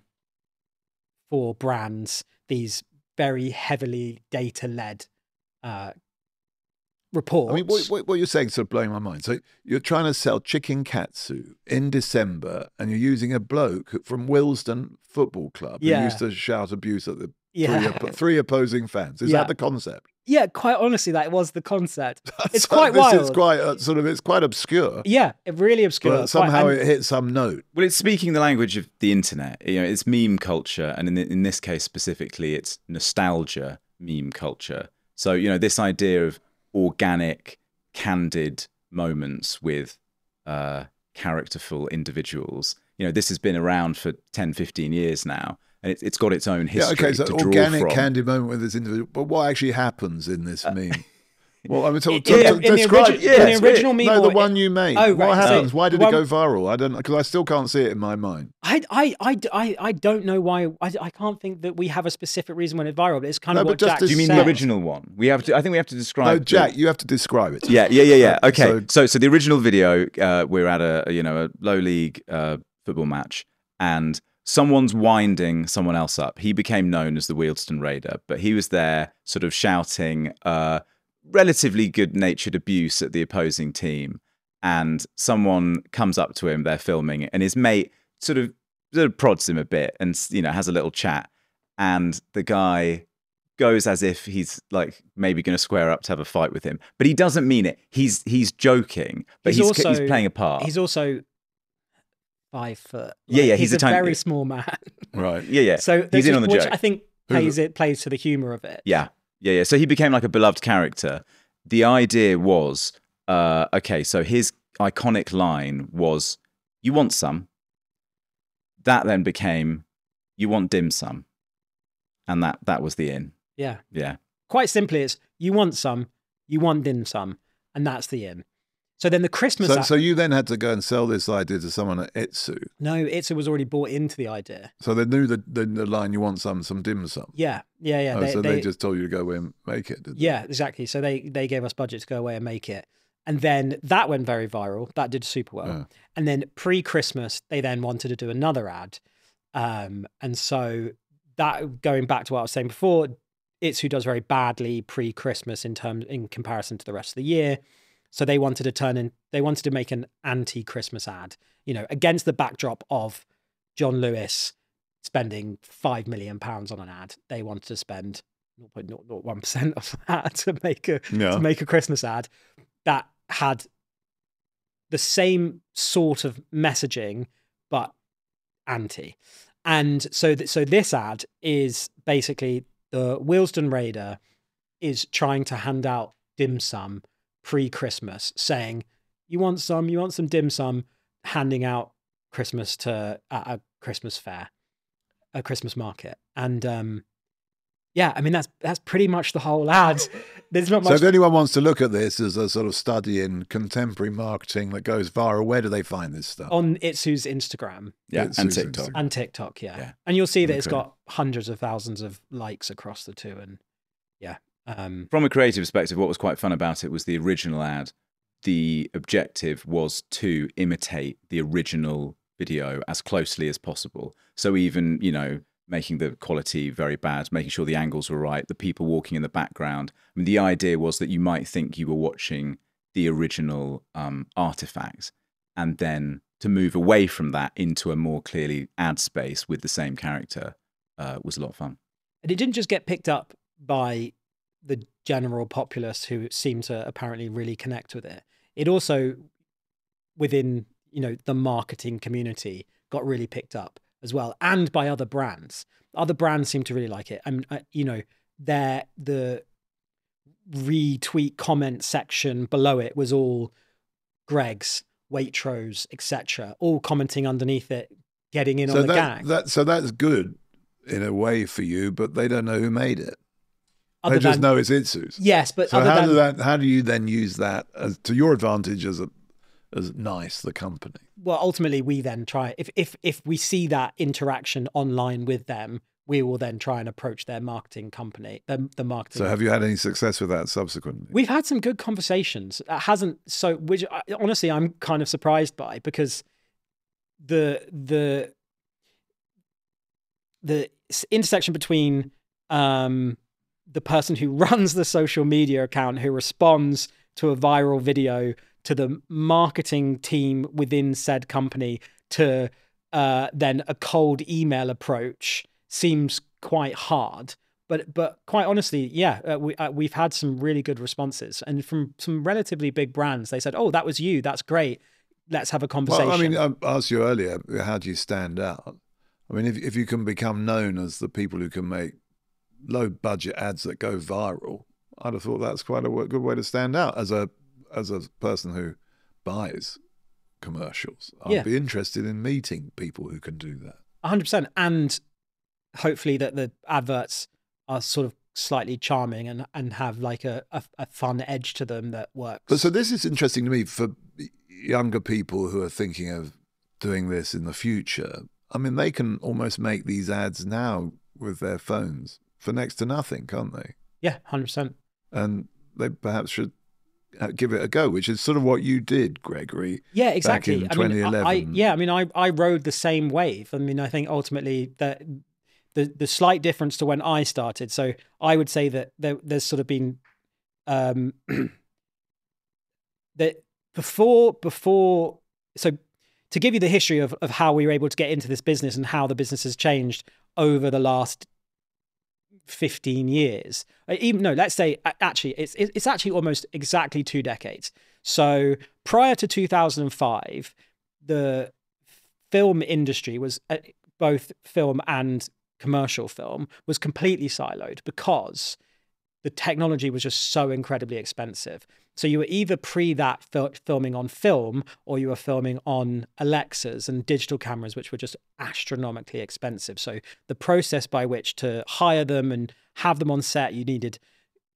for brands these very heavily data-led uh, reports. I mean, what, what, what you're saying is sort of blowing my mind. So you're trying to sell chicken katsu in December, and you're using a bloke from Willesden Football Club who Yeah. used to shout abuse at the Yeah. three, oppo- three opposing fans. Is Yeah. that the concept? Yeah, quite honestly, that was the concept. It's So quite this wild. is quite uh, sort of it's quite obscure, Yeah, it really obscure. but quite- somehow and- it hit some note. Well, it's speaking the language of the internet. You know, it's meme culture, and in in this case specifically, it's nostalgia meme culture. So you know, this idea of organic, candid moments with uh, characterful individuals. You know, this has been around for ten, fifteen years now, and it's it's got its own history Yeah, okay, so to draw organic from. candid moment with this individual. But what actually happens in this meme? Well, I mean, to, In- to, in- to in the describe. origi- in the yes, original meme No, the or- one you made. Oh, What right, so happens? Why did the it go one- viral? I don't know, because I still can't see it in my mind. I, I, I, I, I don't know why. I, I can't think that we have a specific reason when it's viral. But it's kind No, of but what just Jack to Do you mean said. the original one? We have to. I think we have to describe. No, the- Jack, you have to describe it. Yeah, yeah, yeah, yeah. Okay. So- So, so, the original video, uh, we're at a you know a low league uh, football match, and someone's winding someone else up. He became known as the Willesden Raider, but he was there, sort of shouting uh, relatively good-natured abuse at the opposing team. And someone comes up to him, they're filming it, and his mate sort of, sort of prods him a bit, and you know has a little chat. And the guy goes as if he's like maybe going to square up to have a fight with him, but he doesn't mean it. He's he's joking, but He's he's he's, also- playing a part. He's also five foot. Yeah, yeah, he's a, a tiny- very small man. Right. yeah, yeah. So he's there's in just- on the which joke. I think Who- plays it plays to the humor of it. Yeah, yeah, yeah. So he became like a beloved character. The idea was, uh, okay, so his iconic line was, "You want some?" That then became, "You want dim sum," and that that was the in. Yeah. Yeah. Quite simply, it's you want some, you want dim sum, and that's the in. So then the Christmas So, ad, so you then had to go and sell this idea to someone at Itsu. no, Itsu was already bought into the idea. So they knew the, the, the line, you want some some dim sum. Yeah, yeah, yeah. Oh, they, so they, they, just told you to go away and make it, did they? yeah, exactly. So they they gave us budget to go away and make it. And then that went very viral. That did super well. Yeah. And then pre-Christmas, they then wanted to do another ad. Um, and so that, going back to what I was saying before, Itsu does very badly pre-Christmas in terms in comparison to the rest of the year. So they wanted to turn in, they wanted to make an anti-Christmas ad, you know, against the backdrop of John Lewis spending five million pounds on an ad. They wanted to spend zero point zero zero one percent of that to make a Yeah. to make a Christmas ad that had the same sort of messaging, but anti. And so, th- so this ad is basically the Willesden Raider is trying to hand out dim sum pre-Christmas, saying, "You want some? You want some dim sum?" Handing out Christmas to at a Christmas fair, a Christmas market, and um, yeah, I mean that's that's pretty much the whole ad. There's not So much. if anyone wants to look at this as a sort of study in contemporary marketing that goes viral, where do they find this stuff? On Itsu's Instagram Yeah, It's and Susan's TikTok. Instagram. and TikTok, yeah. Yeah. And you'll see that it's Okay. got hundreds of thousands of likes across the two, and yeah. Um, From a creative perspective, what was quite fun about it was the original ad. The objective was to imitate the original video as closely as possible. So even, you know, making the quality very bad, making sure the angles were right, the people walking in the background. I mean, the idea was that you might think you were watching the original um, artifact, and then to move away from that into a more clearly ad space with the same character uh, was a lot of fun. and it didn't just get picked up by the general populace who seemed to apparently really connect with it. It also, within, you know, the marketing community, got really picked up as well, and by other brands. Other brands seem to really like it. I mean, uh, you know, their the retweet comment section below it was all Greg's, Waitrose, et cetera, all commenting underneath it, getting in So on the that, gang. that so that's good in a way for you, but they don't know who made it. Other they just than- know it's Itsu's. Yes, but So other how than do that? How do you then use that as to your advantage as a as nice the company? well, ultimately we then try, if if if we see that interaction online with them, we will then try and approach their marketing company, the, the marketing. So have you had any success with that subsequently? We've had some good conversations. It hasn't, so which I- honestly I'm kind of surprised by, because the the the s- intersection between um the person who runs the social media account, who responds to a viral video, to the marketing team within said company, to uh, then a cold email approach seems quite hard. But but quite honestly, yeah, uh, we uh, we've had some really good responses, and from some relatively big brands. They said, "Oh, that was you. That's great. Let's have a conversation." Well, I mean, I asked you earlier, how do you stand out? I mean, if if you can become known as the people who can make low budget ads that go viral, I'd have thought that's quite a w- good way to stand out as a as a person who buys commercials. I'd Yeah. be interested in meeting people who can do that. one hundred percent. And hopefully that the adverts are sort of slightly charming and, and have like a, a, a fun edge to them that works. But so this is interesting to me for younger people who are thinking of doing this in the future. I mean, they can almost make these ads now with their phones for next to nothing, can't they? Yeah, one hundred percent. And they perhaps should uh, give it a go, which is sort of what you did, Gregory. Yeah, exactly. in I mean, I- twenty eleven. I, yeah, I mean, I, I rode the same wave. I mean, I think ultimately that the the slight difference to when I started. So I would say that there, there's sort of been um, that before before. So to give you the history of of how we were able to get into this business and how the business has changed over the last fifteen years, even no, let's say actually it's it's actually almost exactly two decades. So prior to two thousand five, the film industry was uh, both film and commercial film was completely siloed because the technology was just so incredibly expensive. So you were either pre that fil- filming on film, or you were filming on Alexas and digital cameras, which were just astronomically expensive. So the process by which to hire them and have them on set, you needed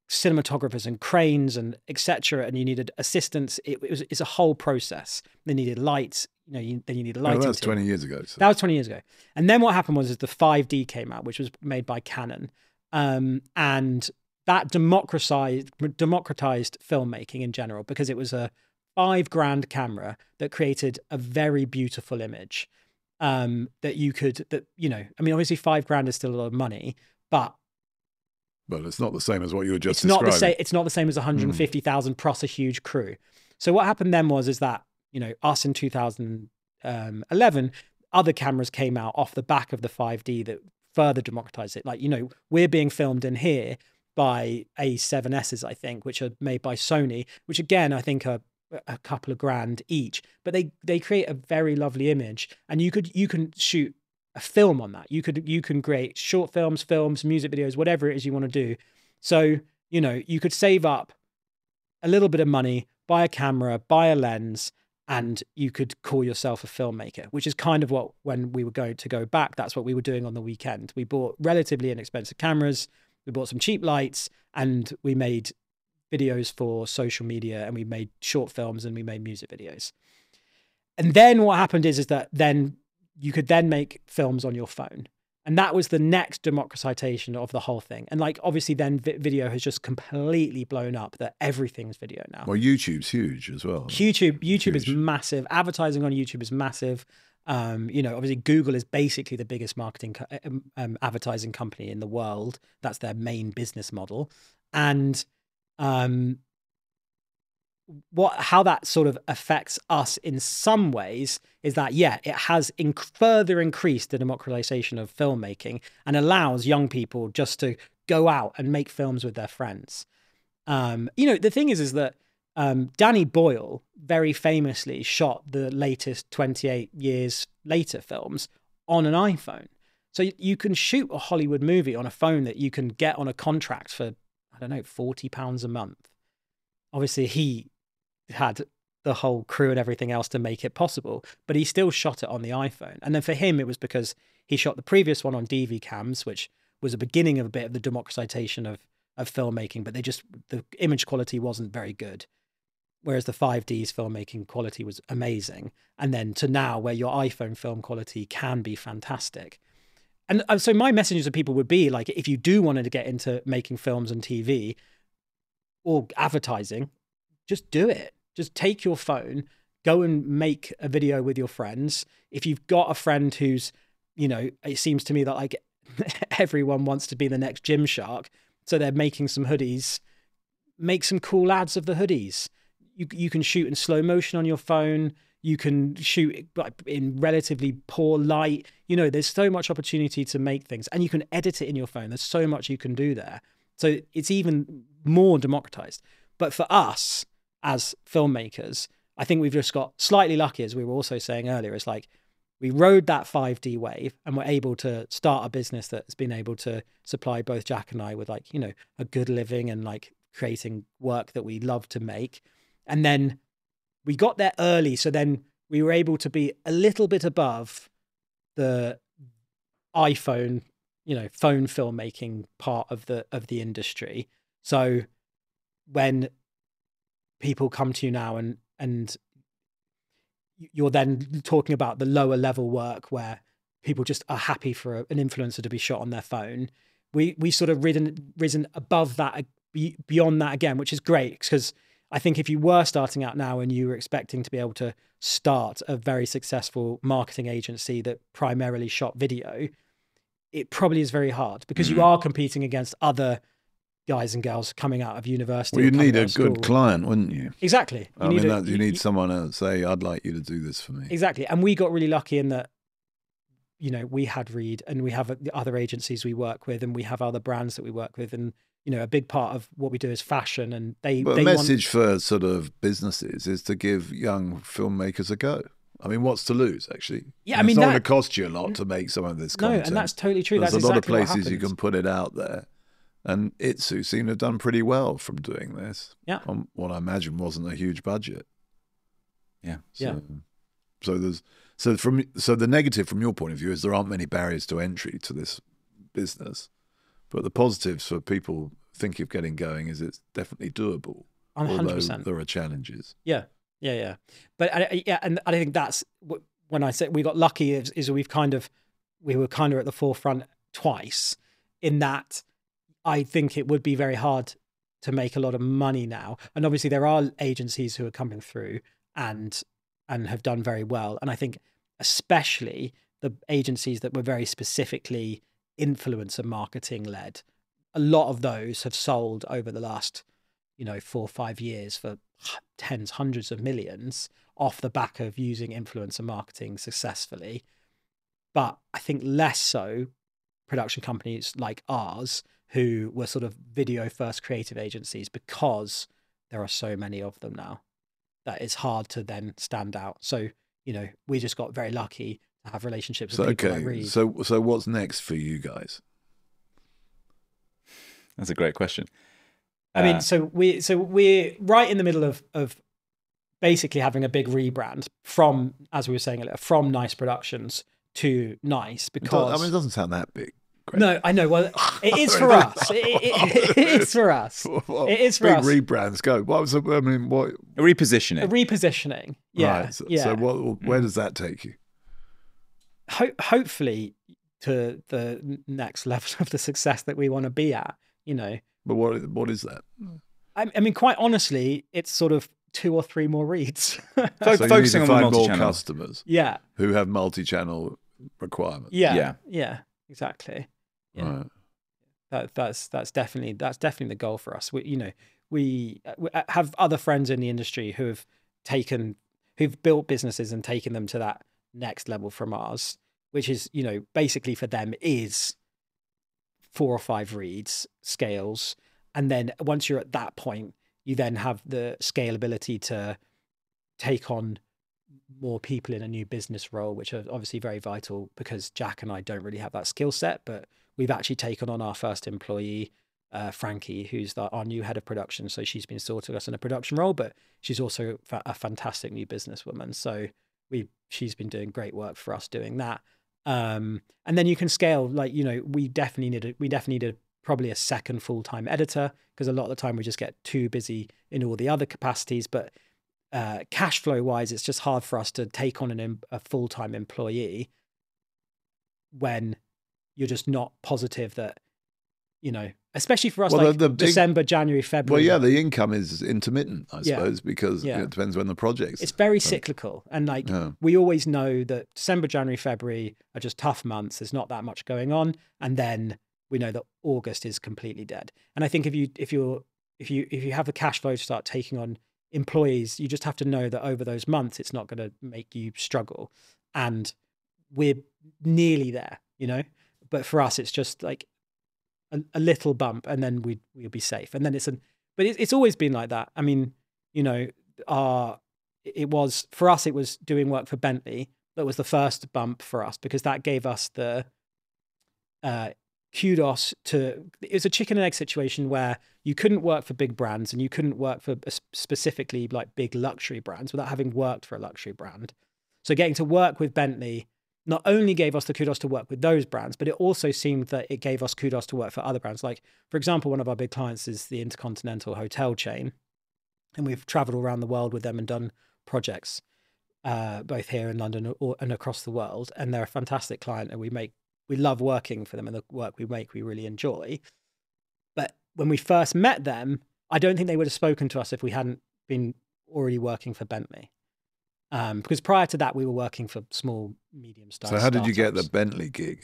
cinematographers and cranes and et cetera. And you needed assistants. It, it was it's a whole process. They needed lights. You know, you, then you needed Oh, lighting. that was team. twenty years ago. So. That was twenty years ago. And then what happened was is the five D came out, which was made by Canon. Um, and that democratized, democratized filmmaking in general, because it was a five grand camera that created a very beautiful image um, that you could, that, you know, I mean, obviously five grand is still a lot of money, but But it's not the same as what you were just it's not describing. the same. It's not the same as one hundred fifty thousand mm. plus a huge crew. So what happened then was, is that, you know, us in two thousand eleven, other cameras came out off the back of the five D that further democratized it. Like, you know, we're being filmed in here by A seven S's, I think, which are made by Sony, which again, I think are a couple of grand each, but they, they create a very lovely image, and you could, you can shoot a film on that. You could, you can create short films, films, music videos, whatever it is you want to do. So, you know, you could save up a little bit of money, buy a camera, buy a lens, and you could call yourself a filmmaker, which is kind of what, when we were going to go back, that's what we were doing on the weekend. We bought relatively inexpensive cameras, we bought some cheap lights, and we made videos for social media, and we made short films, and we made music videos. And then what happened is, is that then you could then make films on your phone. And that was the next democratization of the whole thing. And like, obviously then vi- video has just completely blown up, that everything's video now. Well, YouTube's huge as well. YouTube, YouTube Huge. is massive. Advertising on YouTube is massive. Um, you know, obviously Google is basically the biggest marketing, co- um, um, advertising company in the world. That's their main business model. And um, what, how that sort of affects us in some ways is that, yeah, it has inc- further increased the democratization of filmmaking and allows young people just to go out and make films with their friends. Um, you know, the thing is, is that um, Danny Boyle very famously shot the latest twenty-eight years later films on an iPhone. So you, you can shoot a Hollywood movie on a phone that you can get on a contract for, I don't know, forty pounds a month. Obviously, he had the whole crew and everything else to make it possible, but he still shot it on the iPhone. And then for him, it was because he shot the previous one on D V cams, which was a beginning of a bit of the democratization of, of filmmaking, but they just, the image quality wasn't very good. Whereas the five D's filmmaking quality was amazing. And then to now where your iPhone film quality can be fantastic. And so my messages to people would be like, if you do want to get into making films and T V or advertising, just do it. Just take your phone, go and make a video with your friends. If you've got a friend who's, you know, it seems to me that like everyone wants to be the next Gymshark, so they're making some hoodies, make some cool ads of the hoodies. You, you can shoot in slow motion on your phone. You can shoot in relatively poor light. You know, there's so much opportunity to make things, and you can edit it in your phone. There's so much you can do there. So it's even more democratized. But for us as filmmakers, I think we've just got slightly lucky, as we were also saying earlier. It's like we rode that five D wave and we're able to start a business that's been able to supply both Jack and I with like, you know, a good living and like creating work that we love to make. And then we got there early. So then we were able to be a little bit above the iPhone, you know, phone filmmaking part of the, of the industry. So when people come to you now and, and you're then talking about the lower level work where people just are happy for a, an influencer to be shot on their phone. We, we sort of risen, risen above that, beyond that again, which is great, because I think if you were starting out now and you were expecting to be able to start a very successful marketing agency that primarily shot video, it probably is very hard, because mm-hmm. you are competing against other guys and girls coming out of university. Well, you'd need a good client, wouldn't you? Exactly. You I need mean, a, that, you, you need someone else say, I'd like you to do this for me. Exactly. And we got really lucky in that, you know, we had Reed and we have the other agencies we work with, and we have other brands that we work with. And, you know, a big part of what we do is fashion, and they, but they a message want... for sort of businesses is to give young filmmakers a go. I mean, what's to lose, actually? Yeah, and I mean, it's not that... going to cost you a lot to make some of this content. No, and that's totally true. There's that's a lot exactly of places what you can put it out there. And Itsu seem to have done pretty well from doing this. Yeah. On what I imagine wasn't a huge budget. Yeah. So, yeah. So there's so from so the negative from your point of view is there aren't many barriers to entry to this business, but the positives for people thinking of getting going is it's definitely doable. one hundred although percent. there are challenges. Yeah, yeah, yeah. But I, yeah, and I think that's wh- when I say we got lucky is, is we've kind of we were kind of at the forefront twice. In that, I think it would be very hard to make a lot of money now. And obviously, there are agencies who are coming through and and have done very well. And I think especially the agencies that were very specifically influencer marketing led, a lot of those have sold over the last, you know, four or five years for tens, hundreds of millions off the back of using influencer marketing successfully. But I think less so production companies like ours, who were sort of video first creative agencies, because there are so many of them now that it's hard to then stand out. So, you know, we just got very lucky to have relationships So, with people okay, like Reed. so so what's next for you guys? That's a great question. I mean, Uh, so we so we're right in the middle of of basically having a big rebrand from, as we were saying earlier, from Nice Productions to Nice, It does- because I mean, it doesn't sound that big. Greg. no, I know. Well, it is for us. It, it, it is for us. Well, It is for big us. rebrands go. What was the, I mean, what? a repositioning. A repositioning. Yeah, Right. So, yeah. so what? Where does that take you? Ho- hopefully to the n- next level of the success that we want to be at. You know, But what? What is that? I, I mean, quite honestly, it's sort of two or three more reads. Fo- So you need focusing to on the find more multi-channel. customers yeah, who have multi-channel requirements. yeah, Yeah. yeah, exactly. Yeah. Right. That that's that's definitely that's definitely the goal for us. We, you know, we, uh, we have other friends in the industry who have taken, who've built businesses and taken them to that next level from ours, which is, you know, basically for them is four or five reads, scales, and then once you're at that point, you then have the scalability to take on more people in a new business role, which are obviously very vital, because Jack and I don't really have that skill set, but we've actually taken on our first employee, uh, Frankie, who's the, our new head of production. So she's been sorting us in a production role, but she's also fa- a fantastic new businesswoman. So we, she's been doing great work for us doing that. Um, and then you can scale, like, you know, we definitely need a, we definitely need a, probably a second full-time editor, because a lot of the time we just get too busy in all the other capacities. But uh, cash flow wise, it's just hard for us to take on an, em- a full-time employee when you're just not positive that, you know, especially for us, Well, the- like the big- December, January, Well, February. yeah, the income is intermittent, I Yeah. suppose, because you Yeah. know, it depends when the project's. It's very cyclical. And like, Yeah. we always know that December, January, February are just tough months. There's not that much going on. And then we know that August is completely dead. And I think if you, if you're, if you, if you have the cash flow to start taking on employees, you just have to know that over those months, it's not going to make you struggle. And we're nearly there, you know, but for us, it's just like a, a little bump, and then we we'll be safe. And then it's an, but it, it's always been like that. I mean, you know, our, it was, for us, it was doing work for Bentley. That was the first bump for us, because that gave us the uh, kudos to, it was a chicken and egg situation where you couldn't work for big brands and you couldn't work for a- specifically like big luxury brands without having worked for a luxury brand. So getting to work with Bentley not only gave us the kudos to work with those brands, but it also seemed that it gave us kudos to work for other brands. Like, for example, one of our big clients is the Intercontinental Hotel chain, and we've traveled around the world with them and done projects, uh, both here in London or, and across the world. And they're a fantastic client, and we make, we love working for them, and the work we make, we really enjoy. But when we first met them, I don't think they would have spoken to us if we hadn't been already working for Bentley. Um, because prior to that, we were working for small, medium sized. So how did you get the startups. Bentley gig?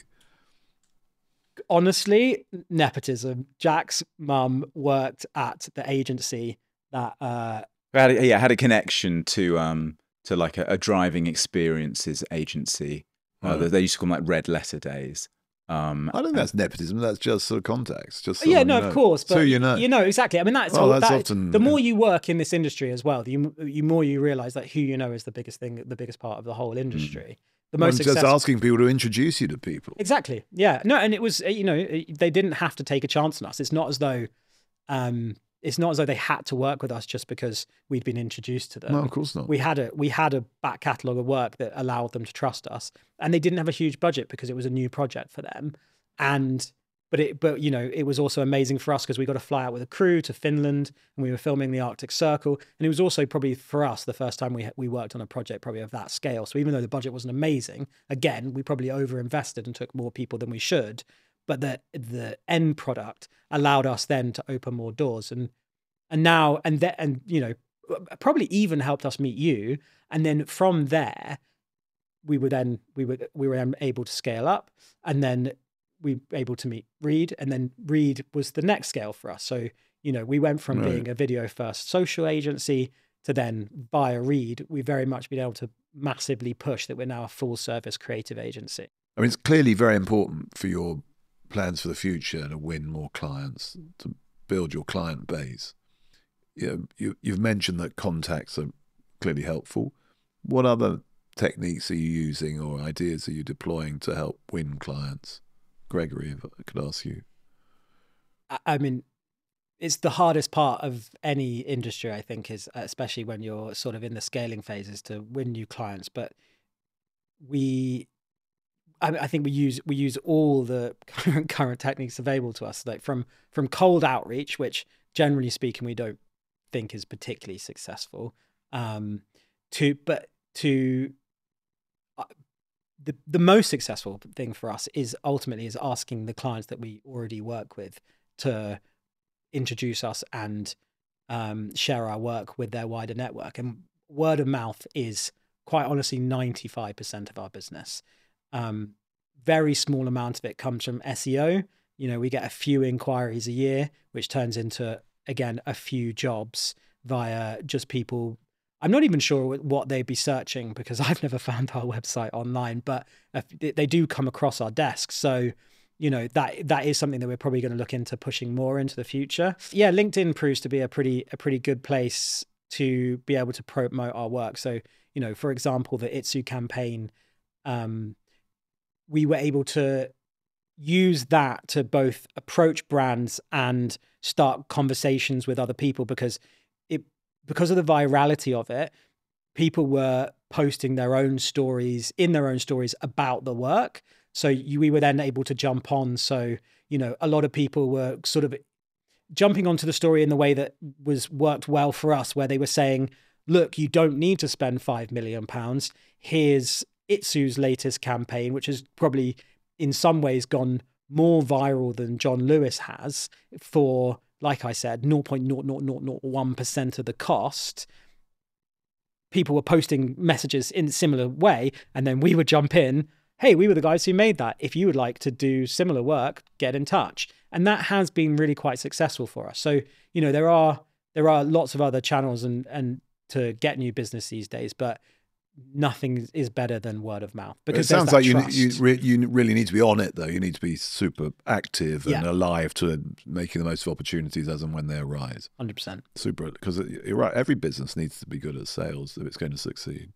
Honestly, nepotism. Jack's mum worked at the agency that uh, I had a, yeah, I had a connection to um to like a, a driving experiences agency. Uh, Right. they- They used to call them like red letter days. Um, I don't think that's nepotism. That's just sort of contacts. Just yeah, someone no, you know. of course, but so you know. you know exactly. I mean, that's, Well, all, that's that- often- the more you work in this industry as well, the you, you more you realize that who you know is the biggest thing, the biggest part of the whole industry. The Well, most just successful. asking people to introduce you to people. Exactly. Yeah. No, and it was, uh, you know, it- they didn't have to take a chance on us. It's not as though, um, it's not as though they had to work with us just because we'd been introduced to them. No, of course not. We had a we had a back catalogue of work that allowed them to trust us, and they didn't have a huge budget because it was a new project for them. And but it, but you know, it was also amazing for us because we got to fly out with a crew to Finland, and we were filming the Arctic Circle, and it was also probably for us the first time we we worked on a project probably of that scale. So even though the budget wasn't amazing, again, we probably overinvested and took more people than we should, but the the end product allowed us then to open more doors, and and now and then and you know, probably even helped us meet you, and then from there we were then we were we were able to scale up, and then we were able to meet Reed, and then Reed was the next scale for us. So you know, we went from Right. being a video first social agency to then via Reed, we've very much been able to massively push that we're now a full service creative agency. I mean, it's clearly very important for your plans for the future to win more clients, to build your client base. You know, you, you've mentioned that contacts are clearly helpful. What other techniques are you using or ideas are you deploying to help win clients? Gregory, if I could ask you. I- I mean, it's the hardest part of any industry, I think, is especially when you're sort of in the scaling phases to win new clients. But we, I, I think we use we use all the current, current techniques available to us, like from from cold outreach, which generally speaking we don't think is particularly successful, um, to but to uh, the the most successful thing for us is ultimately is asking the clients that we already work with to introduce us and um, share our work with their wider network. And word of mouth is quite honestly ninety-five percent of our business. Um, very small amount of it comes from S E O. You know, we get a few inquiries a year, which turns into, again, a few jobs via just people. I'm not even sure what they'd be searching because I've never found our website online, but they do come across our desk. So, you know, that that is something that we're probably going to look into pushing more into the future. Yeah, LinkedIn proves to be a pretty a pretty good place to be able to promote our work. So, you know, for example, the Itsu campaign, um, we were able to use that to both approach brands and start conversations with other people because it because of the virality of it, people were posting their own stories in their own stories about the work. So you, we were then able to jump on. So, you know, a lot of people were sort of jumping onto the story in the way that was worked well for us, where they were saying, look, you don't need to spend five million pounds. Here's Itsu's latest campaign, which has probably in some ways gone more viral than John Lewis has for, like I said, zero point zero zero zero zero one percent of the cost. People were posting messages in a similar way, and then we would jump in. Hey, we were the guys who made that. If you would like to do similar work, get in touch. And that has been really quite successful for us. So, you know, there are there are lots of other channels and and to get new business these days, but nothing is better than word of mouth. Because it sounds there's like that you, you trust. re- you really need to be on it, though. You need to be super active and Yeah. alive to making the most of opportunities as and when they arise. one hundred percent. Super, because you're right. Every business needs to be good at sales if it's going to succeed.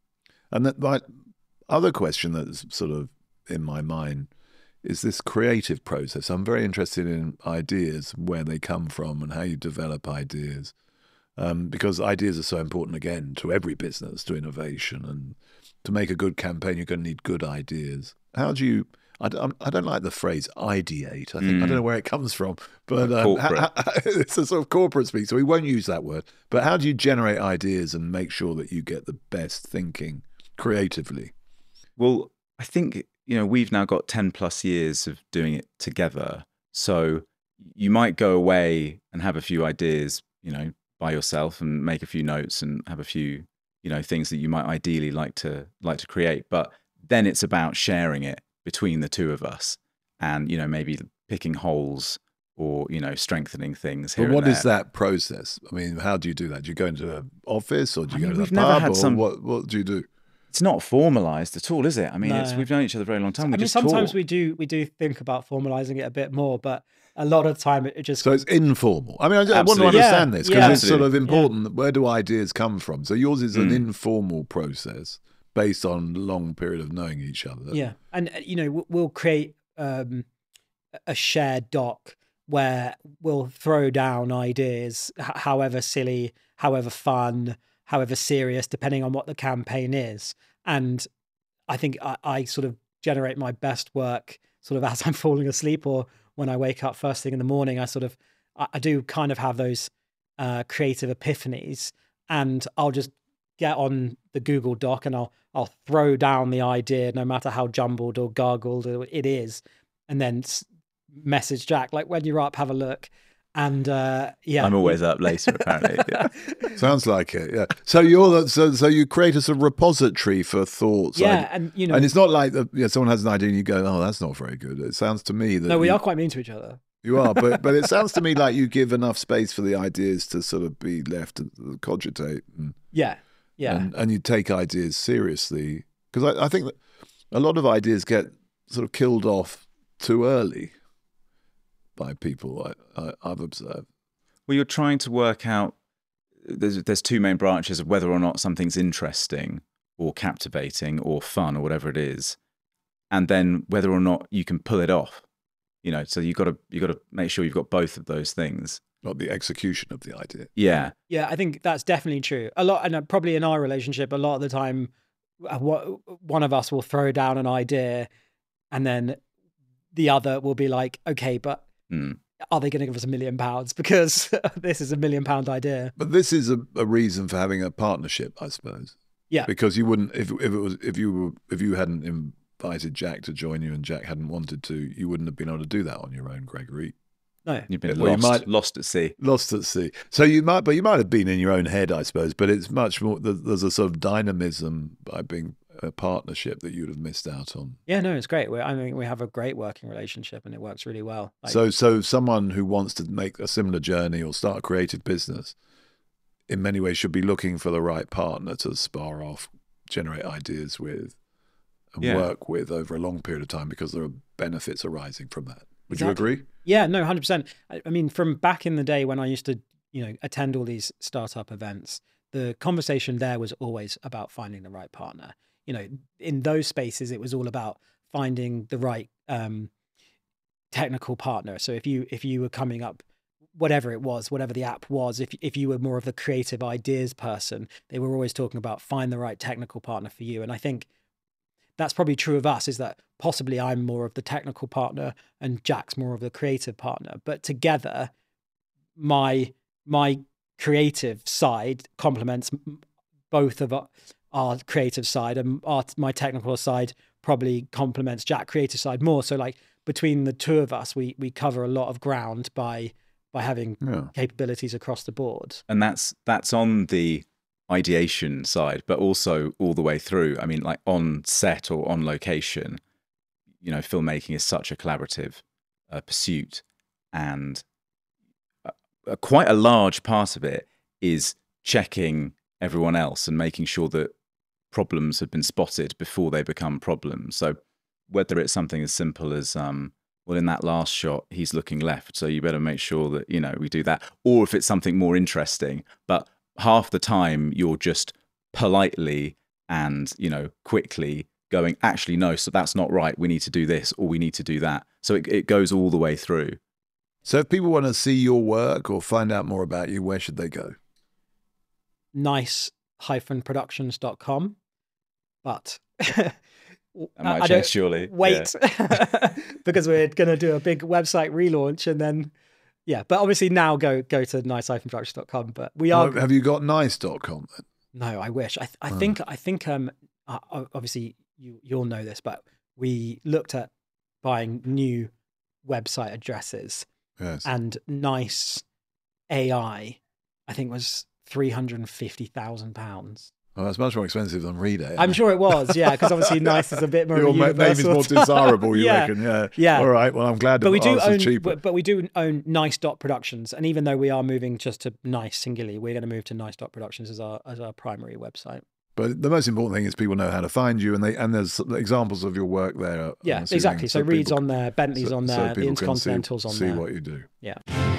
And that, my other question that's sort of in my mind is this creative process. I'm very interested in ideas, where they come from, and how you develop ideas. Um, because ideas are so important, again, to every business, to innovation. And to make a good campaign, you're going to need good ideas. How do you... I don't, I don't like the phrase ideate. I think I don't know where it comes from, but um, Corporate. ha- ha- it's a sort of corporate speak, so we won't use that word. But how do you generate ideas and make sure that you get the best thinking creatively? Well, I think, you know, we've now got ten plus years of doing it together. So you might go away and have a few ideas, you know, by yourself and make a few notes and have a few, you know, things that you might ideally like to like to create. But then it's about sharing it between the two of us and, you know, maybe picking holes or, you know, strengthening things here But what and is there. that process? I mean, how do you do that? Do you go into an office or do you I go mean, to we've the never pub had or some- what, what do you do? It's not formalized at all, is it? I mean, it's No. we've known each other a very long time. We I mean, just sometimes talk. we do we do think about formalizing it a bit more, but a lot of time it just So it's informal. I mean, I, I want to Absolutely. understand Yeah, this because yeah. it's sort of Absolutely. important. Where do ideas come from? So yours is an Mm. informal process based on a long period of knowing each other. yeah, and uh, you know w- we'll create um, a shared doc where we'll throw down ideas, h- however silly, however fun, however serious, depending on what the campaign is. And I think I, I sort of generate my best work sort of as I'm falling asleep or when I wake up first thing in the morning, I sort of, I, I do kind of have those uh, creative epiphanies, and I'll just get on the Google Doc and I'll I'll throw down the idea, no matter how jumbled or gargled it is, and then message Jack like, when you're up, have a look. And uh, yeah, I'm always up later, apparently. Yeah. Sounds like it. Yeah. So you're the, so so you create a sort of repository for thoughts. Yeah, like, and you know, and it's not like the, yeah, someone has an idea and you go, oh, that's not very good. It sounds to me that no, we you, are quite mean to each other. You are, but but it sounds to me like you give enough space for the ideas to sort of be left to cogitate. And, Yeah, yeah, and, and you take ideas seriously, because I, I think that a lot of ideas get sort of killed off too early by people. I, I, I've observed. Well, you're trying to work out. There's there's two main branches of whether or not something's interesting or captivating or fun or whatever it is, and then whether or not you can pull it off. You know, so you got to you got to make sure you've got both of those things. Not the execution of the idea. Yeah, yeah. I think that's definitely true. A lot, and uh, probably in our relationship, a lot of the time, uh, what one of us will throw down an idea, and then the other will be like, "Okay, but mm. are they going to give us a million pounds because this is a million pound idea?" But this is a, a reason for having a partnership, I suppose. Yeah, Because you wouldn't if if it was if you were if you hadn't invited Jack to join you and Jack hadn't wanted to, you wouldn't have been able to do that on your own, Gregory. no, You've been Well, you lost, might- lost at sea. Lost at sea. So you might, but you might have been in your own head, I suppose. But it's much more. there- There's a sort of dynamism by being a partnership that you'd have missed out on. yeah, no, it's great. We're, I mean, we have a great working relationship, and it works really well. Like, So, so someone who wants to make a similar journey or start a creative business, in many ways, should be looking for the right partner to spar off, generate ideas with, and Yeah. work with over a long period of time, because there are benefits arising from that. Would you Exactly. agree? Yeah, no, one hundred percent. I, I mean, from back in the day when I used to, you know, attend all these startup events, the conversation there was always about finding the right partner. You know, in those spaces, it was all about finding the right um, technical partner. So if you if you were coming up, whatever it was, whatever the app was, if if you were more of the creative ideas person, they were always talking about find the right technical partner for you. And I think that's probably true of us, is that possibly I'm more of the technical partner and Jack's more of the creative partner. But together, my my creative side complements m- both of our, our creative side, and our, my technical side probably complements Jack's creative side more. So like between the two of us, we we cover a lot of ground by by having Yeah. capabilities across the board. And that's that's on the ideation side, but also all the way through. I mean, like on set or on location, you know, filmmaking is such a collaborative uh, pursuit, and a, a, quite a large part of it is checking everyone else and making sure that problems have been spotted before they become problems. So whether it's something as simple as um, well, in that last shot, he's looking left, so you better make sure that, you know, we do that. Or if it's something more interesting, but half the time you're just politely and, you know, quickly going, actually, no, so that's not right. We need to do this, or we need to do that. So it, it goes all the way through. So if people want to see your work or find out more about you, where should they go? nice dash productions dot com. But That might I change, don't- surely. Yeah. wait, because we're going to do a big website relaunch, and then yeah. But obviously now go go to nice dash productions dot com. But we are Well, have you got nice dot com then? no. I wish. I th- I Oh. think I think um uh, uh, obviously you you'll know this, but we looked at buying new website addresses, Yes. and Nice A I I think was three hundred and fifty thousand pounds. Oh, that's much more expensive than Read A I. I'm sure it was, yeah, because obviously Nice is a bit more Your ma- name is universal more term. desirable, you yeah. reckon? Yeah. Yeah. All right. Well, I'm glad But we do ours is own, cheaper. but, but we do own Nice Dot Productions, and even though we are moving just to Nice singularly, we're going to move to Nice Dot Productions as our as our primary website. But the most important thing is people know how to find you, and they and there's examples of your work there. I'm Yeah, assuming, exactly. So, Reed's people on there, Bentley's so- on so there, the people can see- Intercontinental's on see there. what you do. Yeah.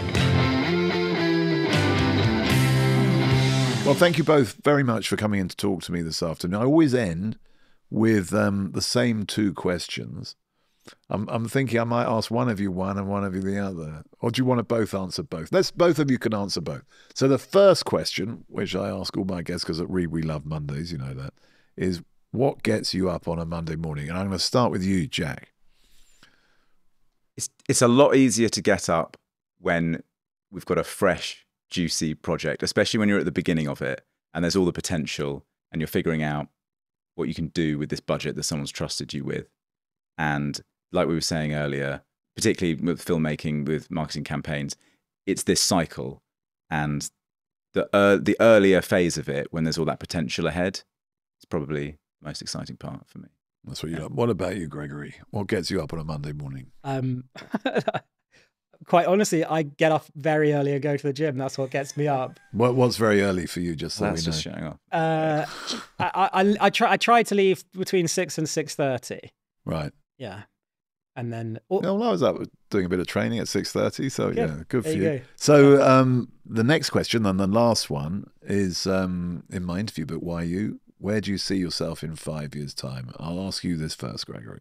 Well, thank you both very much for coming in to talk to me this afternoon. I always end with um, the same two questions. I'm, I'm thinking I might ask one of you one and one of you the other. Or do you want to both answer both? Let's both of you can answer both. So the first question, which I ask all my guests, because at Reed we love Mondays, you know that, is what gets you up on a Monday morning? And I'm going to start with you, Jack. it's it's a lot easier to get up when we've got a fresh, juicy project, especially when you're at the beginning of it and there's all the potential and you're figuring out what you can do with this budget that someone's trusted you with. And like we were saying earlier, particularly with filmmaking, with marketing campaigns, it's this cycle. And the uh, the earlier phase of it, when there's all that potential ahead, is probably the most exciting part for me. That's what you love. What about you, Gregory? What gets you up on a Monday morning? Um, quite honestly, I get off very early and go to the gym. That's what gets me up. What, what's very early for you, just so That's we know? just showing off. Uh, I, I, I try I try to leave between six and six thirty. Right. Yeah, and then oh, No, well, I was up doing a bit of training at six thirty, so Good. yeah, good for There you. you go. So um, the next question and the last one is um, in my interview book, Why You? Where do you see yourself in five years' time? I'll ask you this first, Gregory.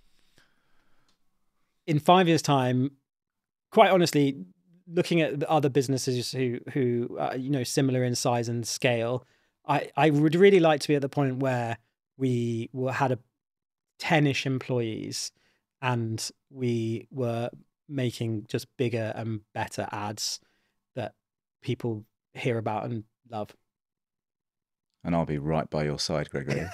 in five years' time, quite honestly, looking at the other businesses who who uh, you know similar in size and scale, I I would really like to be at the point where we were had a ten-ish employees and we were making just bigger and better ads that people hear about and love. And I'll be right by your side, Gregory.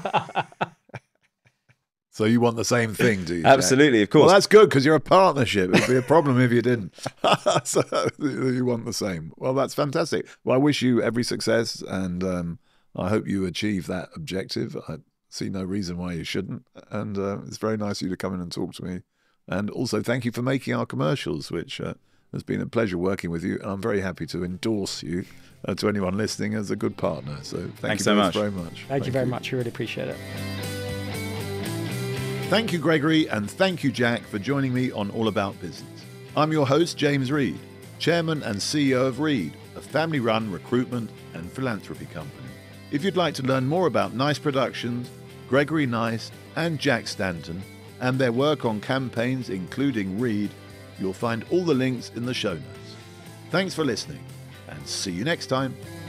So you want the same thing, do you? Jack? Absolutely, of course. Well, that's good because you're a partnership. It'd be a problem if you didn't. So you want the same. Well, that's fantastic. Well, I wish you every success, and um, I hope you achieve that objective. I see no reason why you shouldn't. And uh, it's very nice of you to come in and talk to me. And also, thank you for making our commercials, which uh, has been a pleasure working with you. And I'm very happy to endorse you uh, to anyone listening as a good partner. So thank Thanks you so both much. very much. Thank you very much. I really appreciate it. Thank you, Gregory, and thank you, Jack, for joining me on All About Business. I'm your host, James Reed, Chairman and C E O of Reed, a family-run recruitment and philanthropy company. If you'd like to learn more about Nice Productions, Gregory Nice, and Jack Stanton, and their work on campaigns including Reed, you'll find all the links in the show notes. Thanks for listening, and see you next time.